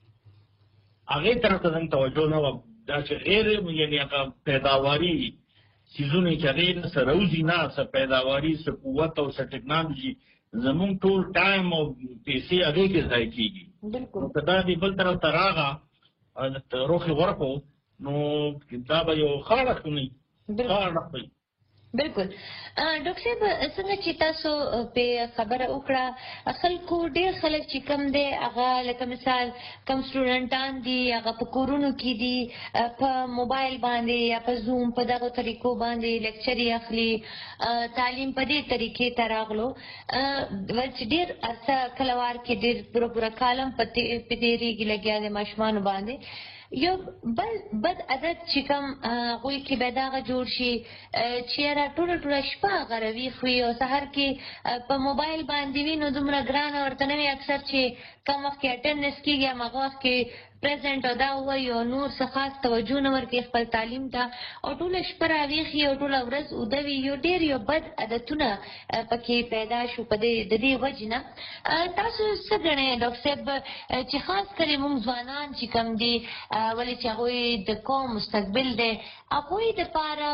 هغې طرف ته زموږ توجه نه وه. دا چې غیر یعنې هغه پیداواري څیزونه چې هغې نه څه روزي نه څه پیداواري څه قوت او څه ټکنالوژي زموږ ټول ټایم او پیسې هغې کې ضایع کېږي. نو که دا دې بل طرف ته راغه روخې ورکړو نو دا به یو ښه اړخ وي ښه اړخ وي. بالکل. ډاکټر صاحب څنګه چې تاسو په خبره وکړه خلکو ډېر خلک چې کم دی هغه لکه مثال کم سټوډنټان دي هغه په کورونو کې دي په موبایل باندې یا په زوم په دغو طریقو باندې لیکچر یې اخلي تعلیم په دې طریقې ته راغلو چې ډېر عرصه کله وار کې ډېر پوره پوره کالم په تېرېږي لګیا دی ماشومانو باندې. یو بل بد عادت چې کوم هغوی کې به دغه جوړ شي چې یاره ټوله ټوله شپه هغه راویښ وي او سهار کې په موبایل باندې وي نو دومره ګرانه ورته نه وي اکثر چې کم وخت کې اټنډنس کېږي هماغه وخت کې پریزنټ او دا ووایي او نور څه خاص توجه نه ورکوي خپل تعلیم ته او ټوله شپه راویښ وي او ټوله ورځ اوده وي. یو ډېر یو بد عادتونه پکې پیدا شو په دې د دې وجې نه. تاسو څه ګڼئ ډاکټر صاحب چې خاص کړې موږ ځوانان چې کوم دي ولې چې هغوی د قوم مستقبل دی هغوی دپاره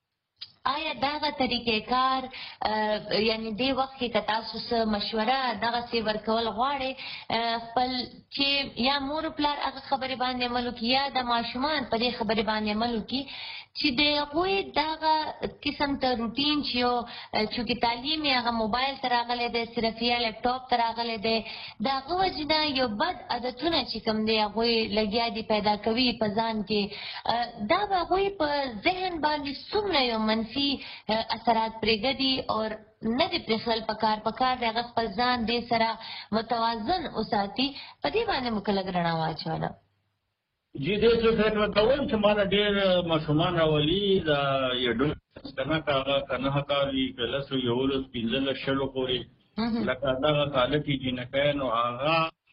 آیا دغه طریقې کار یعنی دې وخت کې که تاسو څه مشوره دغسې ورکول غواړئ خپل چې یا مور پلار هغه خبرې باندې عمل وکړي یا د ماشومان په دې خبرې باندې عمل وکړي چې د هغوی دغه قسم ته روټین چې یو چونکې تعلیم یې هغه موبایل ته راغلی دی صرف یا لیپټاپ ته راغلی دی د هغه وجې نه یو بد عادتونه چې کوم دی هغوی لګیا دي پیدا کوي په ځان کې دا به هغوی په ذهن باندې څومره یو منفي اثرات پرېږدي او نه دې پرېښودل پکار پکار دی هغه خپل ځان دې سره متوازن وساتي په دې باندې مو که لږ رڼا واچوله. جی دې څه فکر وکوم چې ما ډېر ماشومان راولي دا یو ډول کنه هغه کنه کالي که لس یولس پنځلس شلو پورې لکه دغه کاله کې جینکۍ نو هغه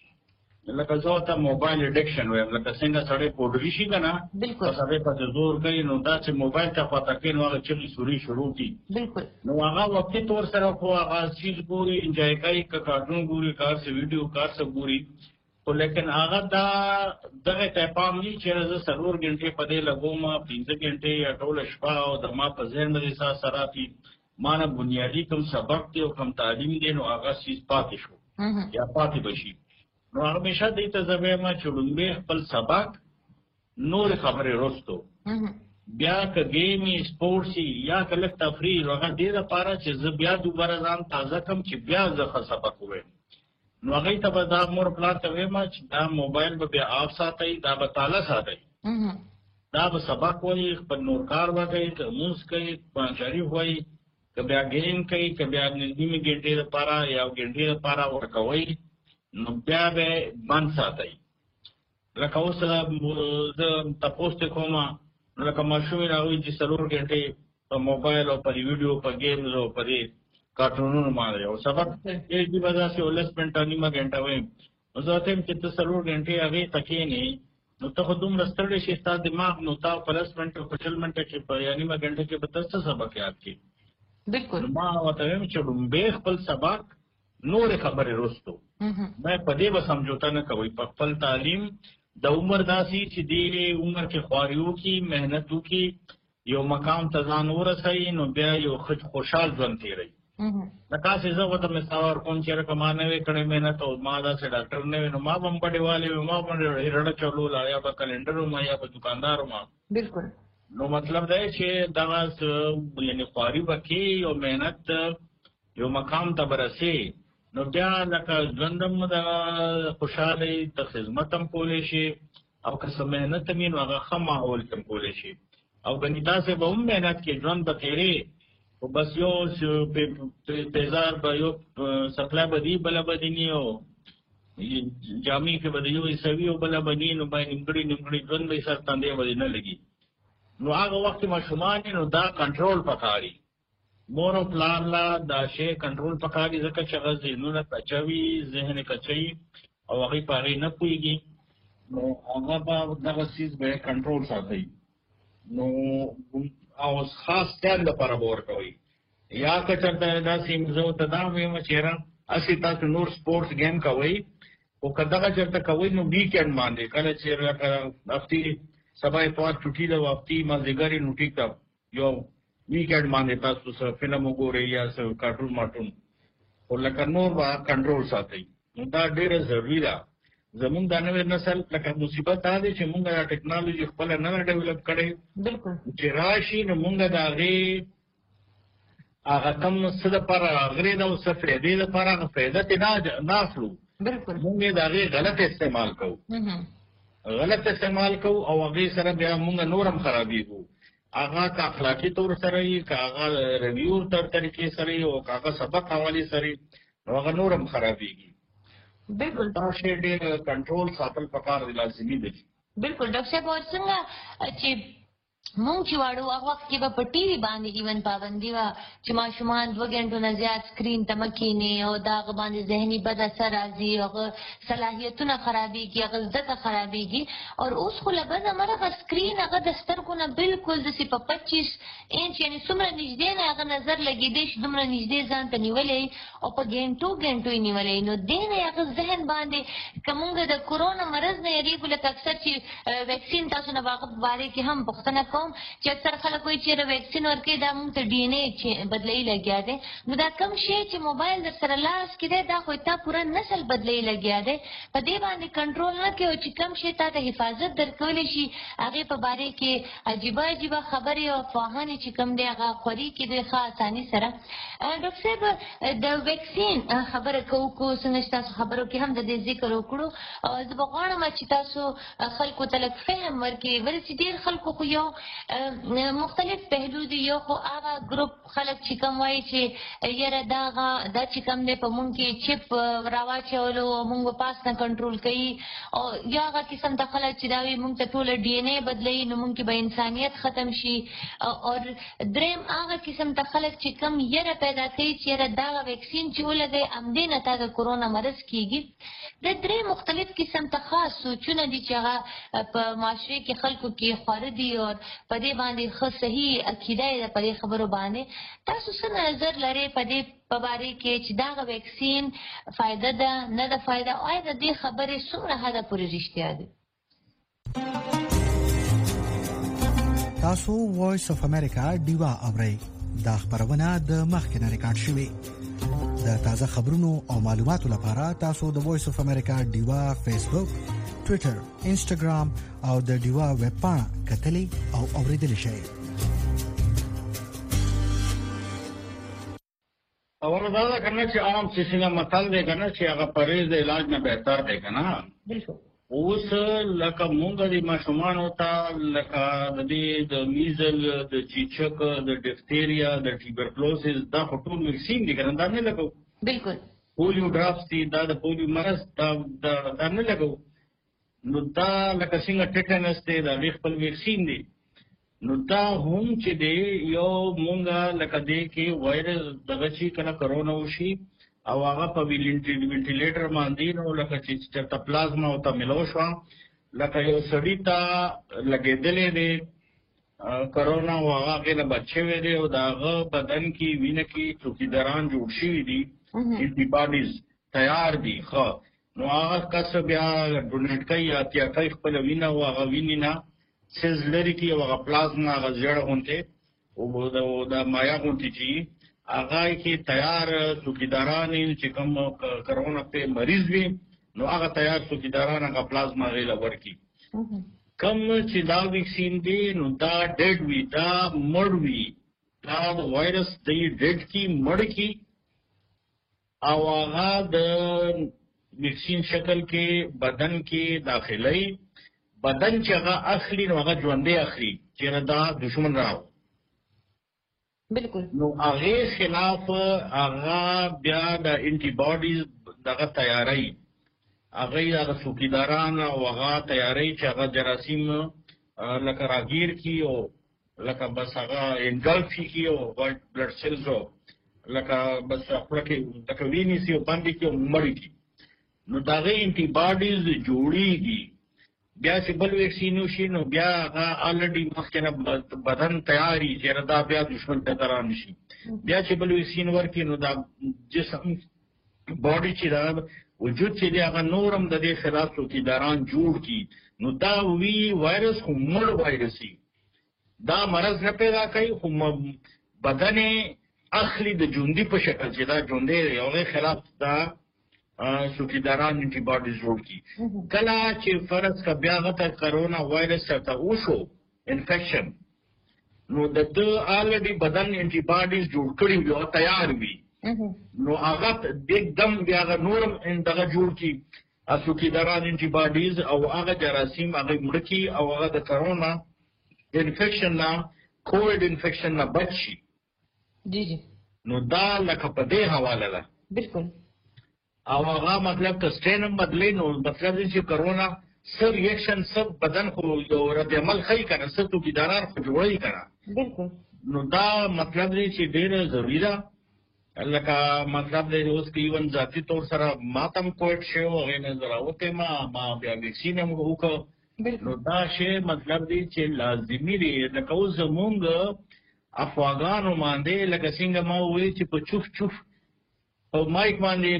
لکه زه ورته موبایل اډکشن وایم لکه څنګه سړی پوډري شي که نه په سړی پسې زور کوي نو دا چې موبایل ته خواته کوي نو هغه چغې سوري شروع کړي نو هغه وقتي طور سره خو هغه چیز ګوري انجوای کوي که کارټون ګوري کار څه ویډیو کار څه ګوري خو لیکن هغه دا دغه ته پام وي چې زه څلور ګنټې په دې لګوم پنځه ګنټې یا ټوله شپه او د ما په ذهن باندې احساس راتي ما نه بنیادي کوم سبق دی او کوم تعلیم دی نو هغه چیز پاتې شو یا پاتې به شي. نو همیشه دې ته زه وایم چې لومړی خپل سبق نور خبرې وروستو بیا که ګیمې سپورټس یا که لږ تفریح هغه دې دپاره چې زه بیا دوباره ځان تازه کړم چې بیا زه ښه سبق ووایم. نو هغې ته به دا مور پلار ته وایم چې دا موبایل به بیا آف ساتئ دا به تاله ساتئ دا به سبق وایي خپل نور کار به کوي که لمونځ کوي قرآن شریف وایي که بیا ګیم کوي که بیا نیمې ګنټې دپاره یا ګنټې دپاره ورکوئ نو بیا به بند ساتئ. لکه اوس زه تپوس ته کوم نو لکه ماشومې راغوي چې څلور ګنټې په موبایل او په ویډیو په ګیمز او په دې کارټونونو باندې او سبق یې دې به داسې ولس منټه نیمه ګنټه وایم نو زه ورته وایم چې ته څلور ګنټې هغې ته کښېنې نو ته خو دومره ستړی شي ستا دماغ نو تا په لس منټه په شل منټه کې په یا نیمه ګنټه کې به ته څه سبق یاد کړي. بالکل ما ورته وایم چې لومبې خپل سبق نورې خبرې وروستو باید په دې به سمجوته نه کوئ په خپل تعلیم د عمر داسي چې دی عمر کې خواریو کې مهنت وکړي یو مقام ته ځان ورسوي نو بیا یو خوشحال ژوند تېروي. لکه هسې زه به ته مثال ورکوم چې رقم ما نه وې کړی مهنت او ما داسې ډاکټر نه وې نو ما به هم بډېوالی وې ما به رړه چلوله یا به کلنډر وم یا به دوکاندار وم. بلکل. نو مطلب دی چې دغه یعنې خواري به کې یو مهنت یو مقام ته به رسې نو بیا لکه ژوند هم د خوشحالۍ د خدمت هم کولی شي او که څه مهنت هم وي نو هغه ښه ماحول کې هم کولی شي او ګنې داسې به هم مهنت کې ژوند به تېرې خو بس یو پیزار به یو سپلی به دي بله به دي ني او جامې کې به د یو حصوي او بله به ني نو به نیمګړي نیمګړي ژوند به یې سر تندی به دې نه لګي. نو هغه وخت کې ماشومان نو دا کنټرول پکاري مور او پلار لا دا شی کنټرول پکاري ځکه چې هغه ذهنونه کچوي ذهن کچوي او هغې په هغې نه پوهېږي نو هغه به دغه څیز به یې کنټرول ساتي نو او خاص ټایم لپاره به ورکوئ یا که چېرته داسې زه ورته دا وایم چې یاره هسې تاسو نور سپورټس گیم کوئ خو که دغه چېرته کوئ نو ویکینډ باندې کله چې لکه هفتې سبا اتوار چټي ده هفتې مازدیګر یې نو ټیک ده یو ویکینډ باندې تاسو څه فلم وګورئ یا څه کارټون مارټون خو لکه نور به کنټرول ساتئ نو دا ډېره ضروري ده. زمونږ دا نوی نسل لکه مصیبت دا دی چې مونږ دا ټکنالوژي خپله نه ده ډیولپ کړې چې راشي نو مونږ د هغې هغه کم څه دپاره راغلې ده او څه فایدې دپاره هغه فایده ترې نه اخلو مونږ یې د هغې غلط استعمال کوو غلط استعمال کوو او هغې سره بیا مونږ نور هم خرابېږو هغه که اخلاقي طور سره وي که هغه رویو تر طریقې سره وي او که هغه سبق حوالې سره وي نو هغه نور هم خرابېږي. بالکل دا شی ډېر کنټرول ساتل پکار دی لازمي دی. بالکل ډاکټر صاحب اور څنګه چې مونږ چې واړو هغه وخت کې به په ټي وي باندې ایون پابندي وه چې ماشومان دوه ګنټو نه زیات سکرین ته مه کښېني او د هغه باندې ذهني بد اثر راځي هغه صلاحیتونه خرابېږي هغه زده کړه خرابېږي او اوس خو له بده مرغه سکرین هغه د سترګو نه بالکل داسې په پچیس انچ یعنې څومره نږدې نه هغه نظر لګېدی چې دومره نږدې ځان ته نیولی او په ګنټو ګنټو یې نیولی نو دې نه هغه ذهن باندې که مونږ د کورونا مرض نه یېرېږو لکه اکثر چې ویکسین تاسو نه هغه په باره کې هم پوښتنه کوم چې اکثر خلک وایي چې ویکسین ورکوي دا مونږ ته ډي ان اے بدلوي لګیا دی نو دا کوم شی چې موبایل در سره لاس کې دی دا خو تا پوره نسل بدلوي لګیا دی په دې باندې کنټرول نه کوي او چې کوم شی تا ته حفاظت درکولی شي هغې په باره کې عجیبه عجیبه خبرې او افواهانې چې کوم دی هغه خوري کېدی ښه اساني سره. ډاکټر صاحب د ویکسین خبره کوو کو څنګه چې تاسو خبرو کې هم د دې ذکر وکړو زه به غواړم چې تاسو خلکو ته لږ فهم ورکړئ ولې چې ډېر خلکو خو یو مختلف پهلو دي یو خو هغه ګروپ خلک چې کوم وایي چې یاره دا دا چې کوم دی په مونږ کې چپ راواچولو مونږ به پاس نه کنټرول کوي او یا هغه قسم ته خلک چې دا وایي مونږ ته ټوله ډي ان اے بدلوي نو مونږ کې به انسانیت ختم شي او دریم هغه قسم ته خلک چې کوم یره پیدا کوي چې یاره دغه ویکسین چې ولګوي همدې نه تا د کورونا مرض کېږي د درې مختلف قسم ته خاص سوچونه دي چې هغه په معاشرې کې خلکو کې خواره دي او په دې باندې ښه صحیح عقیده یې ده په دې خبرو باندې تاسو څه نظر لرئ په دې په باره کې چې دغه ویکسین فایده ده نه ده فایده او آیا د دې خبرې څومره حده پورې رښتیا دي؟ تاسو وایس اف امریکا ډیوا اورئ دا خبرونه د مخکې نه ریکارډ شوې د تازه خبرونو او معلوماتو لپاره تاسو د وایس اف امریکا ډیوا فیسبوک ټویټر انسټاګرام او د ډیوا ویب پاڼه کتلی او اوریدلی شئ. اور دا دا کنه چې عام سیسینه متل دی کنه چې هغه پرهیز د علاج نه بهتر دی کنه. بالکل. اوس لکه مونږ د ماشومانو ته لکه د دې د میزل د چیچک د ډفتیریا د ټیبرکلوسس دا خو ټول ویکسین دي کنه دا نه لګو. بالکل. پولیو ډراپس دي دا د پولیو مرض دا دا نه لګو نو دا لکه څنګه ټیټنس دی دا خپل ویکسین دی نو دا هم چې دی یو مونږه لکه دی کې وایرس دغه چې کله کرونا وشي او هغه په وینټیلیټر باندې نو لکه چې چېرته پلازما ورته میلاو شوه لکه یو سړي ته لګېدلی دی کرونا او هغه هغې نه بچ شوی دی او د هغه بدن کې وینه کې چوکیداران جوړ شوي دي انټي باډیز تیار دي ښه نو هغه کس بیا ډونیټ کوي یا اتیا کوي خپل وینه او هغه وینې نه سیز لري کې او هغه پلازما هغه زیړه غونډې او د مایا غونډې چې هغه کې تیار څوکیداران چې کوم کرونا په مریض وي نو هغه تیار څوکیداران هغه پلازما غیله ورکی کم چې دا ویکسین دی نو دا ډیډ وی دا مړ وی دا وایرس دی ډیډ کی مړ کی او هغه د ویکسین شکل کې بدن کې داخلي بدن چې هغه اخلي نو هغه ژوندې اخلي چې دا دشمن راو بالکل نو هغه خلاف هغه بیا د انټي باډیز دغه تیاری هغه هغه څوکیداران او هغه تیاری چې هغه جراثیم لکه راګیر کی او لکه بس هغه انګلفي کی او وایټ بلډ سیلز او لکه بس خپل کې لکه ویني سي او باندې کې مړی کی نو دغه انټي باډیز جوړیږي بیا چې بل ویکسین وشي نو بیا هغه الریډي مخکې بدن تیاری چې دا بیا دشمن ته تران شي بیا چې بل ویکسین ورکړي نو دا جسم باډي چې دا وجود چې دی هغه نورم د دې خلاف څوکیداران جوړ کی نو دا وی وایرس خو مړ وایرسي دا مرض نه پیدا کوي خو بدن اخلي د ژوندي په شکل چې دا ژوندې دی هغه خلاف دا څوکیداران انټي باډیز جوړ کی کله چې فرض کا بیا غته کرونا وایرس ته وشو انفیکشن نو د ته الریډي بدن انټي باډیز جوړ کړی وي او تیار وي نو هغه دګدم بیا هغه نورم اندغه جوړ کی څوکیداران انټي باډیز او هغه جراثیم هغه مړ کی او هغه د کرونا انفیکشن نه کووډ انفیکشن نه بچي جی جی نو دا لکه په دې حواله ده بالکل او هغه مطلب که سټینم بدلی نو مطلب دی چې کرونا سر ریاکشن سب بدن خو یو رد عمل خی کنه سب تو کیداران خو جوړی کنه بالکل نو دا مطلب دی چې ډیر ضروری ده لکه مطلب دی اوس کې ایون ذاتی طور سره ماتم کوټ شو هغه نه دراوته ما ما بیا ویکسین هم وکړ نو دا شی مطلب دی چې لازمی دی لکه اوس زمونږ افغانانو باندې لکه څنګه ما وایي چې په چوف چوف او مایک باندې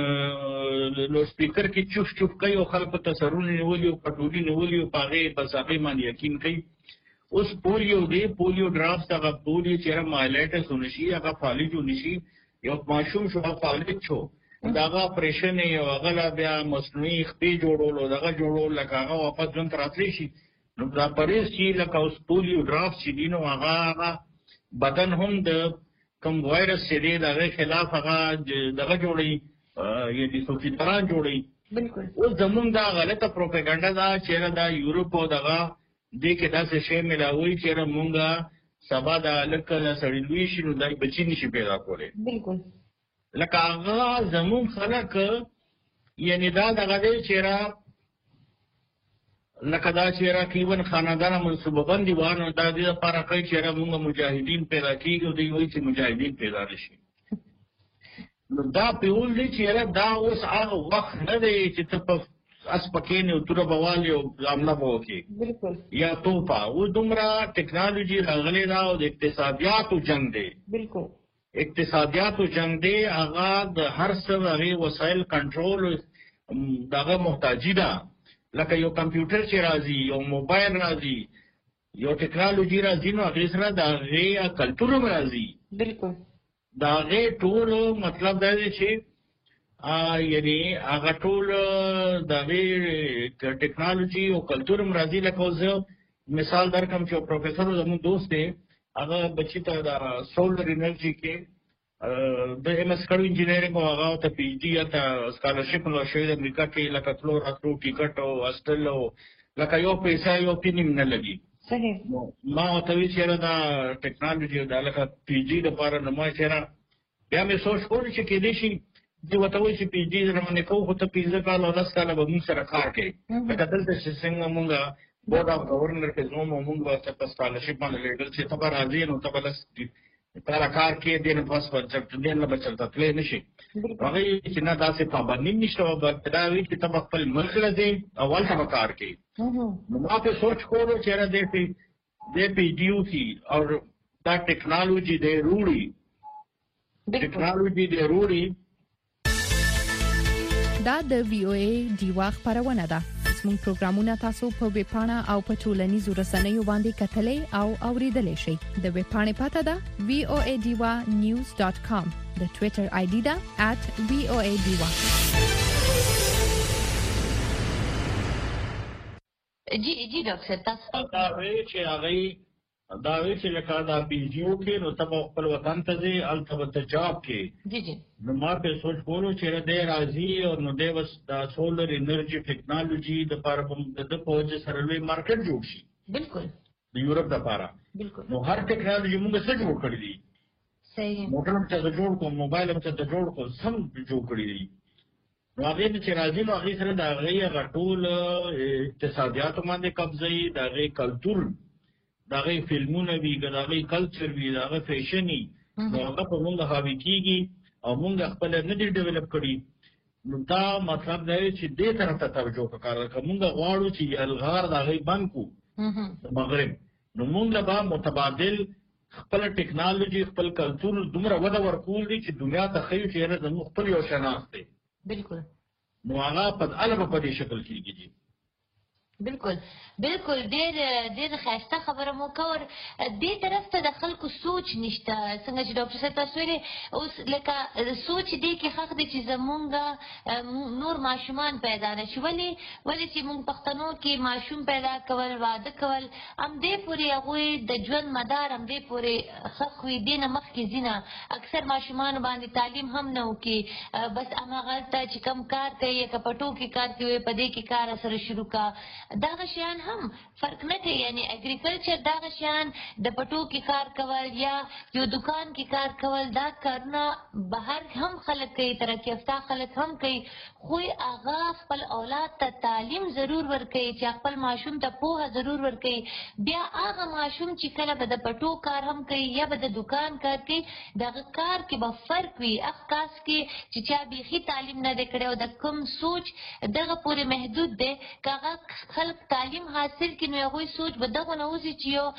په لو سپیکر کې چوف چوف کوي او خلک ته سرونه نیولي او پټولي نیولي او هغه بس هغه باندې یقین کوي اوس پولیو دی پولیو ډراپس هغه پولیو چې مایلایټس ونشي هغه فالج ونشي یو ماشوم شو فالج شو داغه اپریشن یو هغه بیا مصنوعي خپې جوړول دغه جوړول لکه هغه واپس ځن تراتلی شي نو دا پریز چې لکه اوس پولیو ډراپس چې دینو هغه بدن هم د کوم وایرس چې دی دغه خلاف هغه دغه جوړي یعنی څوکیداران جوړي بالکل اوس زمونږ دا غلطه پروپاګاندا دا چې دا یورپ او دغه دې کې داسې شی ملاوي چې مونږه سبا د لکه سړی لوي شي نو دای بچی نشي پیدا کولی بالکل لکه هغه زمونږ خلک یعنی دا دغه دی چې لکه دا چې را کیون خاندان منصوبه بندي وانه دا دې لپاره کوي چې موږ مجاهدین پیدا کیږو دوی وایي چې مجاهدین پیدا نشي نو دا پیول دي چې دا اوس هغه وخت نه دی چې ته په اس پکې نه تر بوالي او عمله وکي بالکل یا توپا و دومره ټیکنالوژي راغلي دا او د اقتصادیاتو جنگ دی بالکل اقتصادیاتو جنگ دی هغه د هر څه هغه وسایل کنټرول دغه محتاجی ده لکه یو کمپیوټر چې راځي یو موبایل راځي یو ټیکنالوژي راځي نو هغه سره د هغه کلچر هم راځي بالکل دا هغه ټول مطلب دا دی چې ا یعنی هغه ټول د هغه ټیکنالوژي او کلچر هم راځي لکه زه مثال درکم چې پروفیسور زموږ دوست دی هغه بچی ته د سولر انرژي کې د ایم اس کړو انجینیرینګ او هغه ته پی ایچ ډي یا ته سکالرشپ نو شوی د امریکا کې لکه تلو راتلو ټیکټ او هاستل او لکه یو پیسې یو پینیم نه لګي صحیح ما ته وی چیرې دا ټیکنالوژي دا لکه پی ایچ ډي لپاره نو ما چیرې بیا مې سوچ کول چې کې دې شي دی وته وی چې پی ایچ ډي درمنه کوو خو ته پیزه کال او لاس کال به موږ سره کار کوي لکه دلته چې څنګه موږ بورډ اف گورنر کې زموږ موږ ورته په سکالرشپ باندې لیدل چې ته به راځي نو ته به لس تر کار کې دین پاس په چټ دین نه بچلته تلې نشي هغه چې نه داسې پابندي نشته او دا وی چې ته خپل ملک لدی اول ته کار کوي نو ما په سوچ کولو چې را دې په دې پی ډیو کی او دا ټیکنالوژي دې روړي ټیکنالوژي دې روړي دا د وی او ای ډیوا خبرونه ده. زموږ پروګرامونه تاسو په ویب پاڼه او په ټولنیزو رسنیو باندې کتلې او اوریدلې شئ. د ویب پاڼې پته ده وی او ای ډیوا نیوز ډاټ کام. د ټوئیټر آی ډي ده ات وی او ای ډیوا. جی جی ډاکټر تاسو دا وی چې هغه دا وی چې لکه دا پیجیو کې نو تاسو خپل وطن ته ځي البته ته جاب کې جی جی نو ما په سوچ کولو چې د راځي او نو د وس دا سولر انرژي ټیکنالوژي د لپاره د پوهې سره لوی مارکیټ جوړ شي. بالکل د یورپ لپاره بالکل نو هر ټیکنالوژي موږ څه جوړ کړی دي. صحیح موټر هم څه جوړ کوم موبایل هم څه جوړ کوم سم جوړ کړی دي. نو هغه چې راځي نو هغه سره د هغه غټول اقتصادیات باندې قبضه ای د هغه کلچر د هغه فلمونه وی د هغه کلچر وی د هغه فیشنی نو هغه په موږ حاوی کیږي او موږ خپل نه دی ډیولپ کړی. نو دا مطلب دی چې دې طرف ته توجه وکړو که موږ غواړو چې الغار د هغه بانکو د مغرب نو موږ به متبادل خپل ټیکنالوژي خپل کلچر دومره وده ورکول دي چې دنیا ته خیو چې زموږ خپل یو شناخت دی. بالکل نو هغه په الګ په دې شکل کېږي. بالکل بالکل ډېر ډېر ښایسته خبره مو کور دې طرف ته د خلکو سوچ نشته. څنګه چې ډاکټر صاحب تاسو ویلي اوس لکه سوچ دې کې حق دی چې زمونږ نور ماشومان پیدا نه شي. ولې ولې چې موږ پښتنو کې ماشوم پیدا کول واده کول همدې پورې هغوی د ژوند مدار همدې پورې ښخ وي. دې نه مخکې ځینه اکثر ماشومانو باندې تعلیم هم نه وکړي بس هماغلته چې کم کار کوي یا که پټو کې کار کوي په دې کې کار سره شروع کا دغه شیان هم فرق نه کوي. یعنی اګریکلچر دغه شیان د پټو کې کار کول یا یو دکان کې کار کول دا کارونه بهر هم خلک کوي ترقی یافته خلک هم کوي خو هغه خپل اولاد ته تعلیم ضرور ورکوي چې خپل ماشوم ته پوهه ضرور ورکوي. بیا هغه ماشوم چې کله به د پټو کار هم کوي یا به د دکان کار کوي دغه کار کې به فرق وي. هغه کاس کې چې چا بیخي تعلیم نه دی کړی او د کوم سوچ دغه پورې محدود دی که هغه خلک تعلیم حاصل کړي نو هغوی سوچ به دغه نه وځي چې یو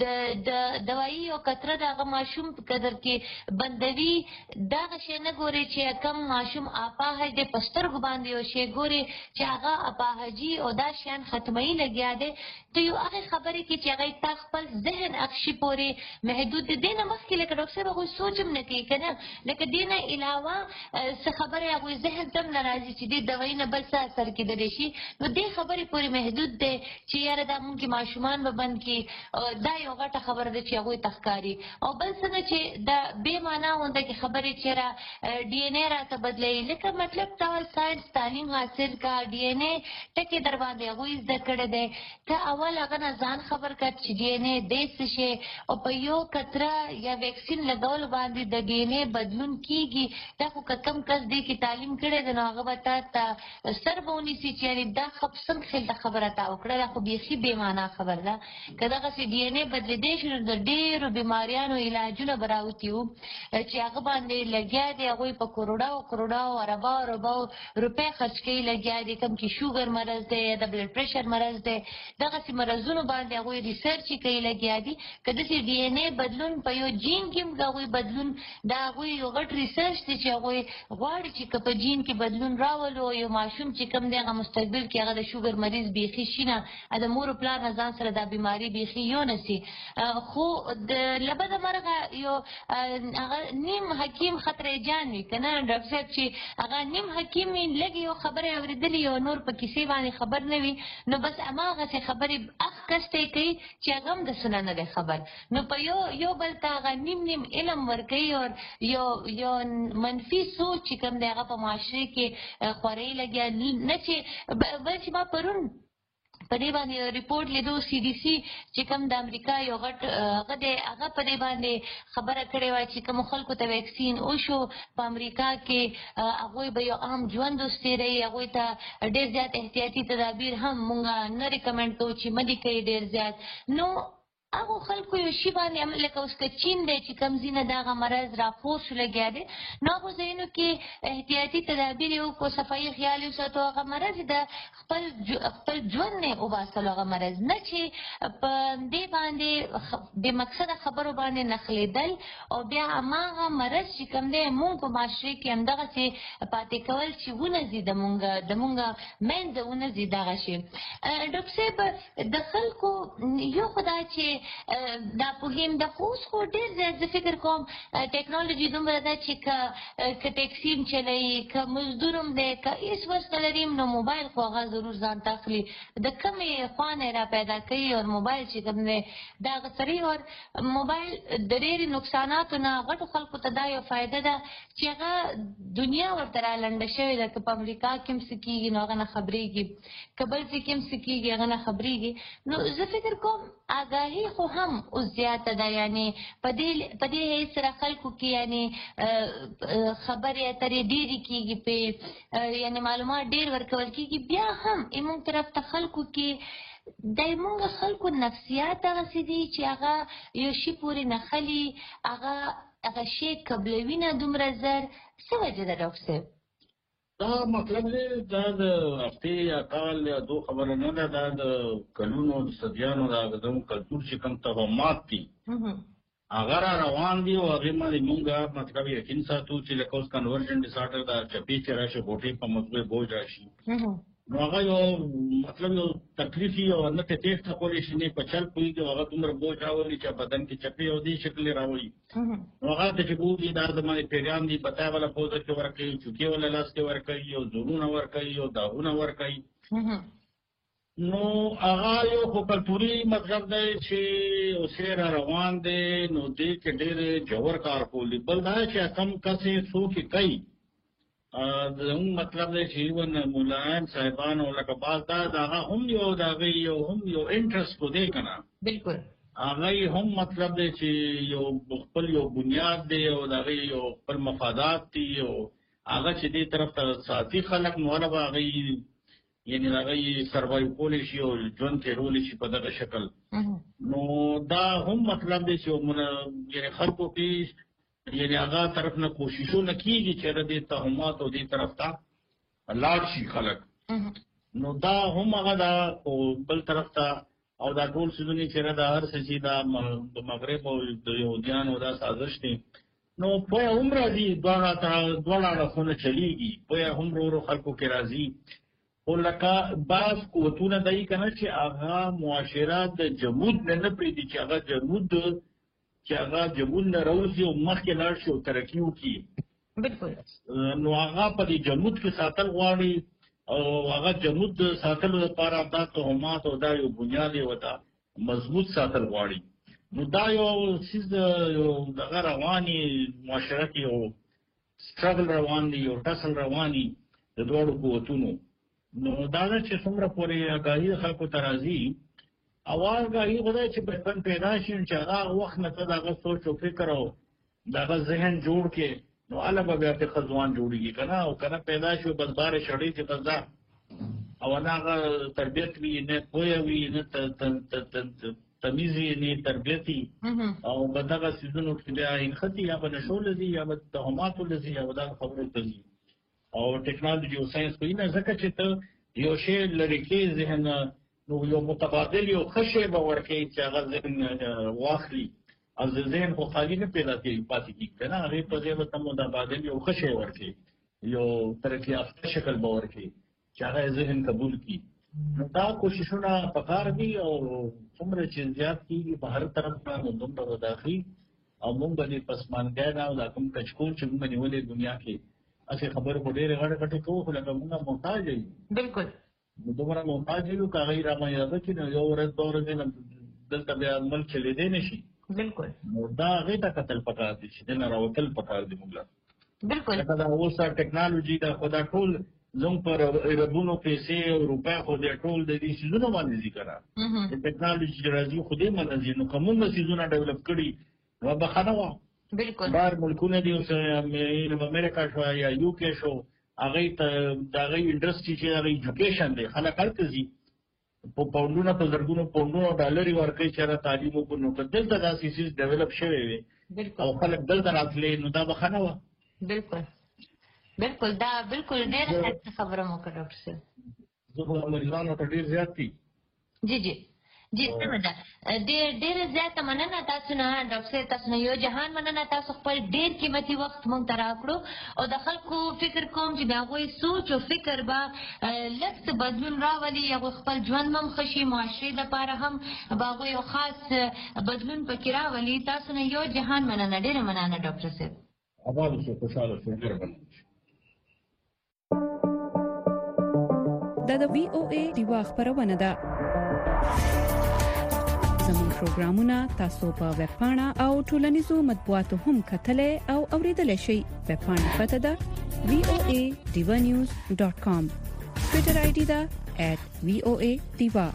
د دوایي او قطره د هغه ماشوم په قدر کې بندوي. دغه شی نه ګوري چې کم ماشوم اپاهج دی په سترګو باندې یو شی ګوري چې هغه اپاهجي او دا شیان ختموي لګیا دی. ته یو هغې خبرې کې چې هغه تا خپل ذهن اکشي پورې محدود دی. دې نه مخکې لکه ډاکټر صاحب هغوی سوچ هم نه کوي که نه لکه دې نه علاوه څه خبرې هغوی ذهن ته هم نه راځي چې دې دوایي نه بل څه اثر کېدلی شي. نو دې خبرې پورې محدود دی چې یاره دا مونږ کې ماشومان به بند کړي دا یو غټه خبره ده چې هغوی ته ښکاري. او بل څه نه چې دا بې معنا غونده کې خبرې چې را ډي ان اے راته بدلوي لکه مطلب تا ساینس تعلیم حاصل کا ډي ان اے ټکې در باندې هغوی زده کړی دی ته اول هغه نه ځان خبر کړه چې ډي ان اے دی څه شی او په یو قطره یا ویکسین لګولو باندې د ډي ان اے بدلون کېږي. دا خو که کم کس دی کې تعلیم کړی دی نو هغه به تا ته سر به ونیسي چې یعنې دا څنګه خیل د خبره تا وکړه دا خو بیخي بې معنا خبر ده. که دغسې ډي ان اے بدلېدی شي نو د ډېرو بیماریانو علاجونه به راوتي وو چې هغه باندې لګیا دي هغوی په کروڑاو کروڑاو ارباو ارباو روپۍ خرچ کوي لګیا دي. کوم چې شوګر مرض دی یا د بلډ پریشر مرض دی دغسې مرضونو باندې هغوی ریسرچ یې کوي لګیا دي. که داسې ډي ان اے بدلون په یو جین کې هم د هغوی بدلون دا هغوی یو غټ ریسرچ دی چې هغوی غواړي چې که په جین کې بدلون راولو یو ماشوم چې کوم دی هغه مستقبل کې هغه د شوګر مریض بیخي شي نه د مور و پلار نه ځان سره دا بیماري بیخي یو نه سي. خو د لبده مرغه یو هغه نیم حکیم خطرې جان وي که نه ډاکټر صاحب چې هغه نیم حکیم وي لږ یو خبرې اورېدلې یو نور په کیسې باندې خبر نه وي نو بس هماغسې خبرې هغه کس ته یې کوي چې هغه هم د څه نه دی خبر نو په یو یو بل ته هغه نیم نیم علم ورکوي او یو یو منفي سوچ چې کوم دی هغه په معاشرې کې خورۍ لګیا نه چې بل چې ما پرون په دې باندې ریپورټ لیدو سی ډي سي چې کوم د امریکا یو غټ هغه دی هغه په دې باندې خبره کړې وه چې کومو خلکو ته ویکسین وشو په امریکا کې هغوی به یو عام ژوند اوس تېروي هغوی ته ډېر زیات احتیاطي تدابیر هم مونږ نه ریکمنډ کوو چې مه دې کوي ډېر زیات. نو هغه خلکو یو شی باندې لکه اوس که چین دی چې کوم ځینه دغه مرض راپور شو لګیا دی نو هغو ځایونو کې احتیاطي تدابیر یې وکړو صفایي خیال یې وساتو هغه مرض د خپل خپل ژوند نه وباسلو هغه مرض نه چې په دې باندې بې مقصده خبرو باندې نښلېدل او بیا هماغه مرض چې کوم دی مونږ په معاشرې کې همدغسې پاتې کول چې ونځي د مونږ د مونږ منځه ونځي دغه شی ډاکټر صاحب د خلکو یو خو دا چې دا پوهیم د اوس خو ډېر زیات زه فکر کوم ټیکنالوژي دومره ده چې که ټیکسي هم چلوي که مزدور هم دی که هېڅ وسته لري نو موبایل خو هغه ضرور ځان ته اخلي د کومې خوا نه یې را پیدا کوي او موبایل چې کوم دی د هغه سړي او موبایل د ډېرې نقصاناتو نه غټو خلکو ته دا یو فایده ده چې هغه دنیا ورته را لنډه شوې ده که په امریکا کې هم څه کېږي نو هغه نه خبرېږي که بل ځای کې هم څه کېږي هغه نه خبرېږي نو زه فکر کوم آګاهي خو هم اوس زیاته ده یعنې په دې په دې حیث سره خلکو کې یعنې خبرې اترې ډېرې کېږي پې یعنې معلومات ډېر ورکول کېږي بیا هم زموږ طرف ته خلکو کې د موږ خلکو نفسیات دغسې دي چې هغه یو شي پورې نښلي هغه هغه شی قبلوي نه دومره زر څه وجه ده ډاکټر صاحب دا مطلب دی دا د هفتې یا کال یا دو خبره نه ده دا د کلونو د صدیانو د هغه زموږ کلتور چې کوم توهمات دي هغه را روان دي او هغې باندې مونږ مطلب یقین ساتو چې لکه اوس کنورژن ډسارډر دا چپې چې راشي غوټې په مغزو بوج راشي نو هغه یو مطلب یو تکلیف وي او نه ته تېښته کولی شي نه په چل پوهېږي او هغه دومره بوج راولي چې بدن کې چپې او دې شکل یې راولي نو هغه ته چې بوځي دا زما پیریان دي بتای والا پوزه کې ورکوي چوکۍ والا لاس کې ورکوي او زورونه ورکوي او داغونه ورکوي نو هغه یو خو کلتوري مطلب دی چې اوسې را روان دی نو دې کې ډېر جوور کار کولی بل دا چې کم کس یې څوک یې کوي زموږ مطلب دی چې ایون ملایان صاحبان او لکه بعض دا د هغه هم یو د هغې یو هم یو انټرسټ خو دی که نه بلکل هغه هم مطلب دی چې یو خپل یو بنیاد دی او د هغې یو خپل مفادات دي او هغه چې دې طرف ته ساتي خلک نو هله به هغې یعنې د هغې سروایو کولی شي او ژوند تېرولی شي په دغه شکل نو دا هم مطلب دی چې یعنې خلکو کې یعنې هغه طرف نه کوششونه کېږي چې دې تهمات او دې طرف ته لاړ شي خلک نو دا هم هغه ده خو بل طرف ته او دا ټول څیزونه چې دا هر څه چې دا د مغرب او د یهودیانو دا سازش دی نو پویه هم راځي دواړه اړخونه چلیږي پویه هم ورو ورو خلکو کې راځي خو لکه بعض قوتونه دی که نه چې هغه معاشره د جمود نه نه پرېږدي چې هغه جمود چې هغه جمود نه راوځي او مخکې لاړ شي او ترقي وکړي بلکل نو هغه په دې جمود کې ساتل غواړي او هغه جمود ساتلو لپاره دا تهمات او دا یو بنیاد یې ورته مضبوط ساتل غواړي نو دا یو څیز یو دغه رواني معاشره کې یو سټرګل روان دی یو ټسل روان دی د دواړو قوتونو نو دا ده چې څومره پورې آګاهي خلکو ته راځي او آګاهي خو دی چې بچپن پیدا شي چې هغه وخت نه ته د هغه سوچ او فکر او د هغه ذهن جوړ کې نو هله به بیا پرې ښه ځوان جوړېږي که نه او که نه پیدا شي بس بارې شړې چې بس دا او نه هغه تربیت وي نه پوهه وي نه تمیز وي نه تربیت وي او به دغه څیزونو کې بیا انښتي یا به نشو له ځي یا به تهماتو له ځي یا به دغه خبرو ته ځي او ټیکنالوژي او ساینس کوي نه ځکه چې ته یو شی لرې کې ذهن نو یو متبادل یو ښه شی به ورکوي چې هغه ذهن واخلي او ذهن خو خالي نه پیدا کوي پاتې کېږي که نه هغې په ځای به ته متبادل یو ښه شی ورکوي یو ترقي یافته شکل به ورکوي چې هغه ذهن قبول کړي نو دا کوششونه پکار دي او څومره چې زیات کېږي په هر طرف نه نو دومره به داخلي او مونږ به دې پسمانګی نه او دا کوم کچکول چې مونږ نیولې دنیا کې هسې خبرې خو ډېرې غټې غټې کوو خو لکه مونږ محتاج یو بلکل نو دومره محتاج یو که هغې رامنځته کړي نو یو ورځ دوه ورځې نه دلته بیا ملک چلېدی نه شي بلکل نو دا هغې ته کتل پکار دي چې دې نه راوتل پکار دي مونږ له بلکل لکه دا اوس ټیکنالوژي ده خو دا ټول زموږ په ربونو پیسې او روپۍ خو دې ټول د دې څیزونو باندې ځي که نه چې ټیکنالوژي چې راځي خو دې باندې ځي نو که مونږ څیزونه ډیولپ کړي نو بښنه وه بلکل بهر ملکونه دي اوس امریکا شو یا یو کې شو هغې ته د هغې انډسټري چې هغه ایجوکیشن دی خلک هلته ځي په پاونډونو په زرګونو پاونډونو ډالر ورکړي چې را تعلیم وکړو نو که دلته دا سیسیز ډیولپ شوی وي او خلک دلته راتللی نو دا به ښه نه وه. بالکل بالکل دا بالکل ډېره خبره مو وکړه ډاکټر صاحب. زه خو مریضانو ته ډېر زیات دي. جی جی جی سمه ده. ډېر ډېره زیاته مننه تاسو نه ډاکټر صاحب، تاسو نه یو جهان مننه. تاسو خپل ډېر قیمتي وخت مونږ ته راکړو او د خلکو فکر کوم چې د هغوی سوچ او فکر به لږ څه بدلون راولي، هغوی خپل ژوند هم ښه شي، معاشرې لپاره هم به هغوی یو خاص بدلون پکې راولي. تاسو نه یو جهان مننه، ډېره مننه ډاکټر صاحب. آباد اوسئ، خوشحاله اوسئ، ډېره مننه. دا د وی او ای ډیوا خبرونه ده. زموږ پروګرامونه تاسو په ویب پاڼه او ټولنیزو مطبوعاتو هم کتلای او اوریدلای شئ. ویب پاڼه پته ده وی او ای ډیوا نیوز ډاټ کام. ټوئیټر آی ډی ده ایٹ وی او ای ډیوا.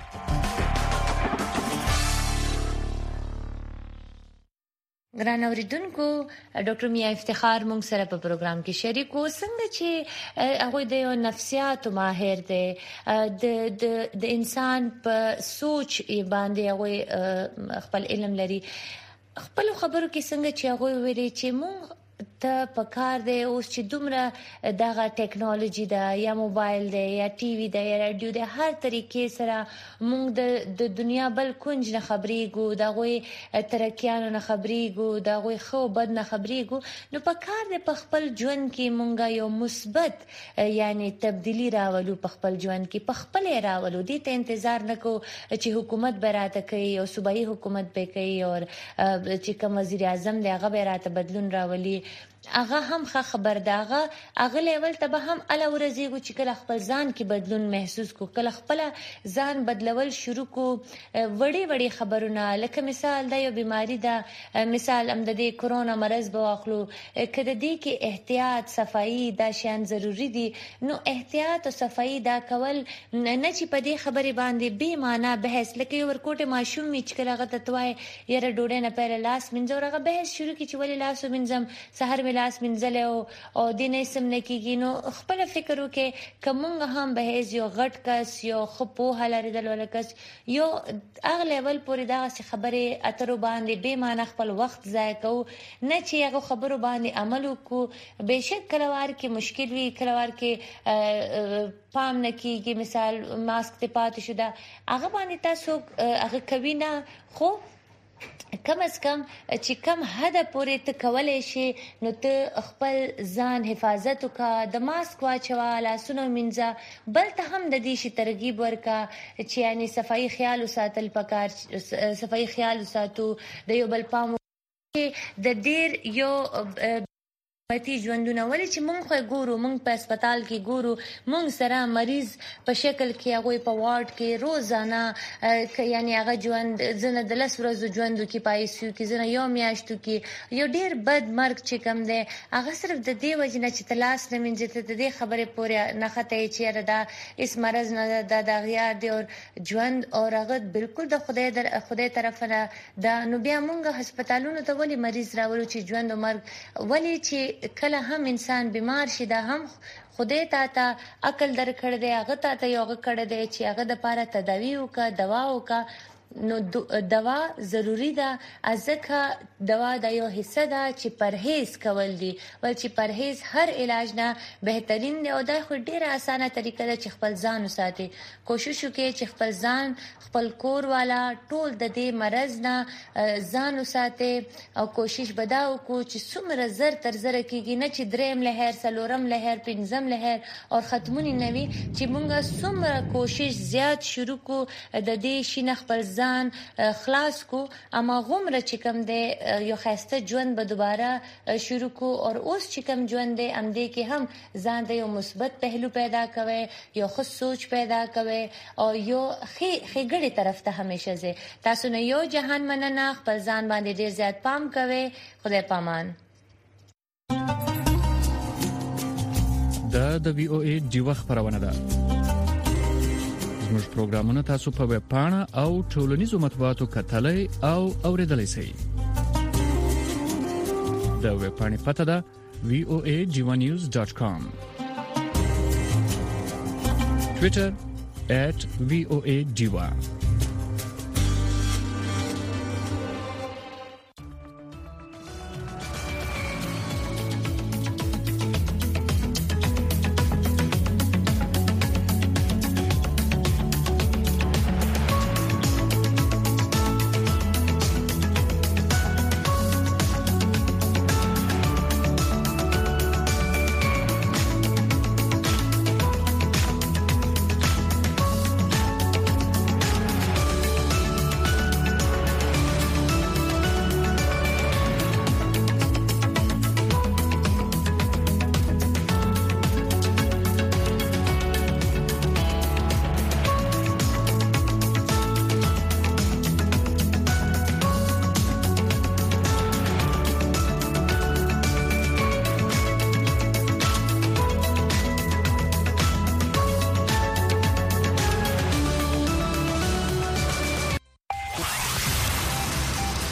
ګران اوریدونکو، ډاکټر میا افتخار موږ سره په پروګرام کې شریک وو. څنګه چې هغه د نفسیات ماهر دی، د د د انسان په سوچ باندې هغه خپل علم لري. خپل خبرو کې څنګه چې هغه ویلي چې موږ ته پکار دی اوس چې دومره دغه ټیکنالوژي ده یا موبایل دی یا ټي وي دی یا رادیو دی، هر طریقې سره موږ د د دنیا بل کونج نه خبرېږو، د هغوی ترقیانو نه خبرېږو، د هغوی ښه او بد نه خبرېږو. نو پکار دی په خپل ژوند کې موږ یو مثبت یعنی تبدیلی راولو، په خپل ژوند کې په خپل راولو. دې ته انتظار نه کوو چې حکومت به راته کوي او صوبایي حکومت به کوي او چې کوم وزیر اعظم دی هغه به راته بدلون راولي. هغه هم ښه خبر ده. هغه هغه لیول ته به هم اله ورځېږو چې کله خپل ځان کې بدلون محسوس کو، کله خپل ځان بدلول شروع کو. وړي وړي خبرونه لکه مثال دا یو بیماری ده، مثال هم د دې کرونا مرض به واخلو، کله دې کې احتیاط صفائی دا شیان ضروری دي. نو احتیاط او صفائی دا کول نه چې په دې خبرې باندې بې معنا بحث، لکه یو ورکوټه ماشوم می چې کله هغه تتوای یره ډوډۍ نه پهل لاس منځو هغه بحث شروع کی چې ولې لاس منځم سحر لاس منځله او او دینه سم نکیږي. نو خپل فکر وکړه کومه هم به یو غټ کس یو خپو هلاري دل ولکس یو اغه لیول پورې دا خبره اترو باندې به معنی خپل وخت ضایع کو نه چې هغه خبرو باندې عمل وکړو. بهشک کلوار کې مشکل وی، کلوار کې پام نکیږي، مثال ماسک ته پاتې شو دا هغه باندې تاسو هغه کوي نه، خو کم از کم چې کم حد پورې ته کولای شي نو ته خپل ځان حفاظت وکړه، د ماسک واچوه، لاسونه مینځه، بل ته هم د دې شي ترغیب ورکړه چې یعنی صفائی خیال وساتل پکار، صفائی خیال وساتو، د یو بل پام د ډیر یو متي ژوندونه. ولې چې مونږ خو ګورو، مونږ په هسپتال کې ګورو، مونږ سره مریض په شکل کې هغه په وارډ کې روزانه یعنی هغه ژوند زنه د لس ورځې ژوند کې پایسیو کې زنه یو میاشتو کې یو ډیر بد مرګ چې کم دی. هغه صرف د دې وجه نه چې تلاس نه منځته د دې خبره پورې نه خته چې دا اس مرز نه د دغیا دی او ژوند او هغه بالکل د خدای در خدای طرف نه دا. نو بیا مونږ هسپتالونو ته ولې مریض راوړو چې ژوند او مرګ، ولې چې کله هم انسان بیمار شي دا هم خدای تا ته عقل درکړ دی، هغه تا ته یو کړ دی چې هغه د پاره تداوی وکړه، دوا وکړه. نو دوا ضروری ده، ځکه دوا د یو حصہ ده چې پرهیز کول دي، ول چې پرهیز هر علاج نه بهترین دی او دا خو ډیره اسانه طریقه ده چې خپل ځان وساتي. کوشش وکړئ چې خپل ځان خپل کور والا ټول د دې مرز نه ځان وساتي او کوشش بدا وکړو چې څومره زر تر زر کېږي نه چې دریم لهر سلورم لهر پنځم لهر او ختمونی نوي چې مونږه څومره کوشش زیات شروع کو د دې شي خپل ځان خلاص کو. اما غمره چې کوم دی یو خسته ژوند به دوباره شروع کو او اوس چې کوم ژوند دی ام دې کې هم ځان د یو مثبت پهلو پیدا کوي، یو ښه سوچ پیدا کوي او یو خې خېګړې طرف ته همیشه زه تاسو نه یو جهان مننه. خپل ځان باندې ډیر زیات پام کوي. خدای پامان. دا د وی او ای ډیوا خبرونه ده. زموږ پروګرامونه تاسو په ویب پاڼه او ټولنیزو مطبوعاتو کتلای او اوریدلای شئ. د ویب پاڼې پته ده وی او ای ډیوا نیوز ډاټ کام. ټوئیټر at voa diva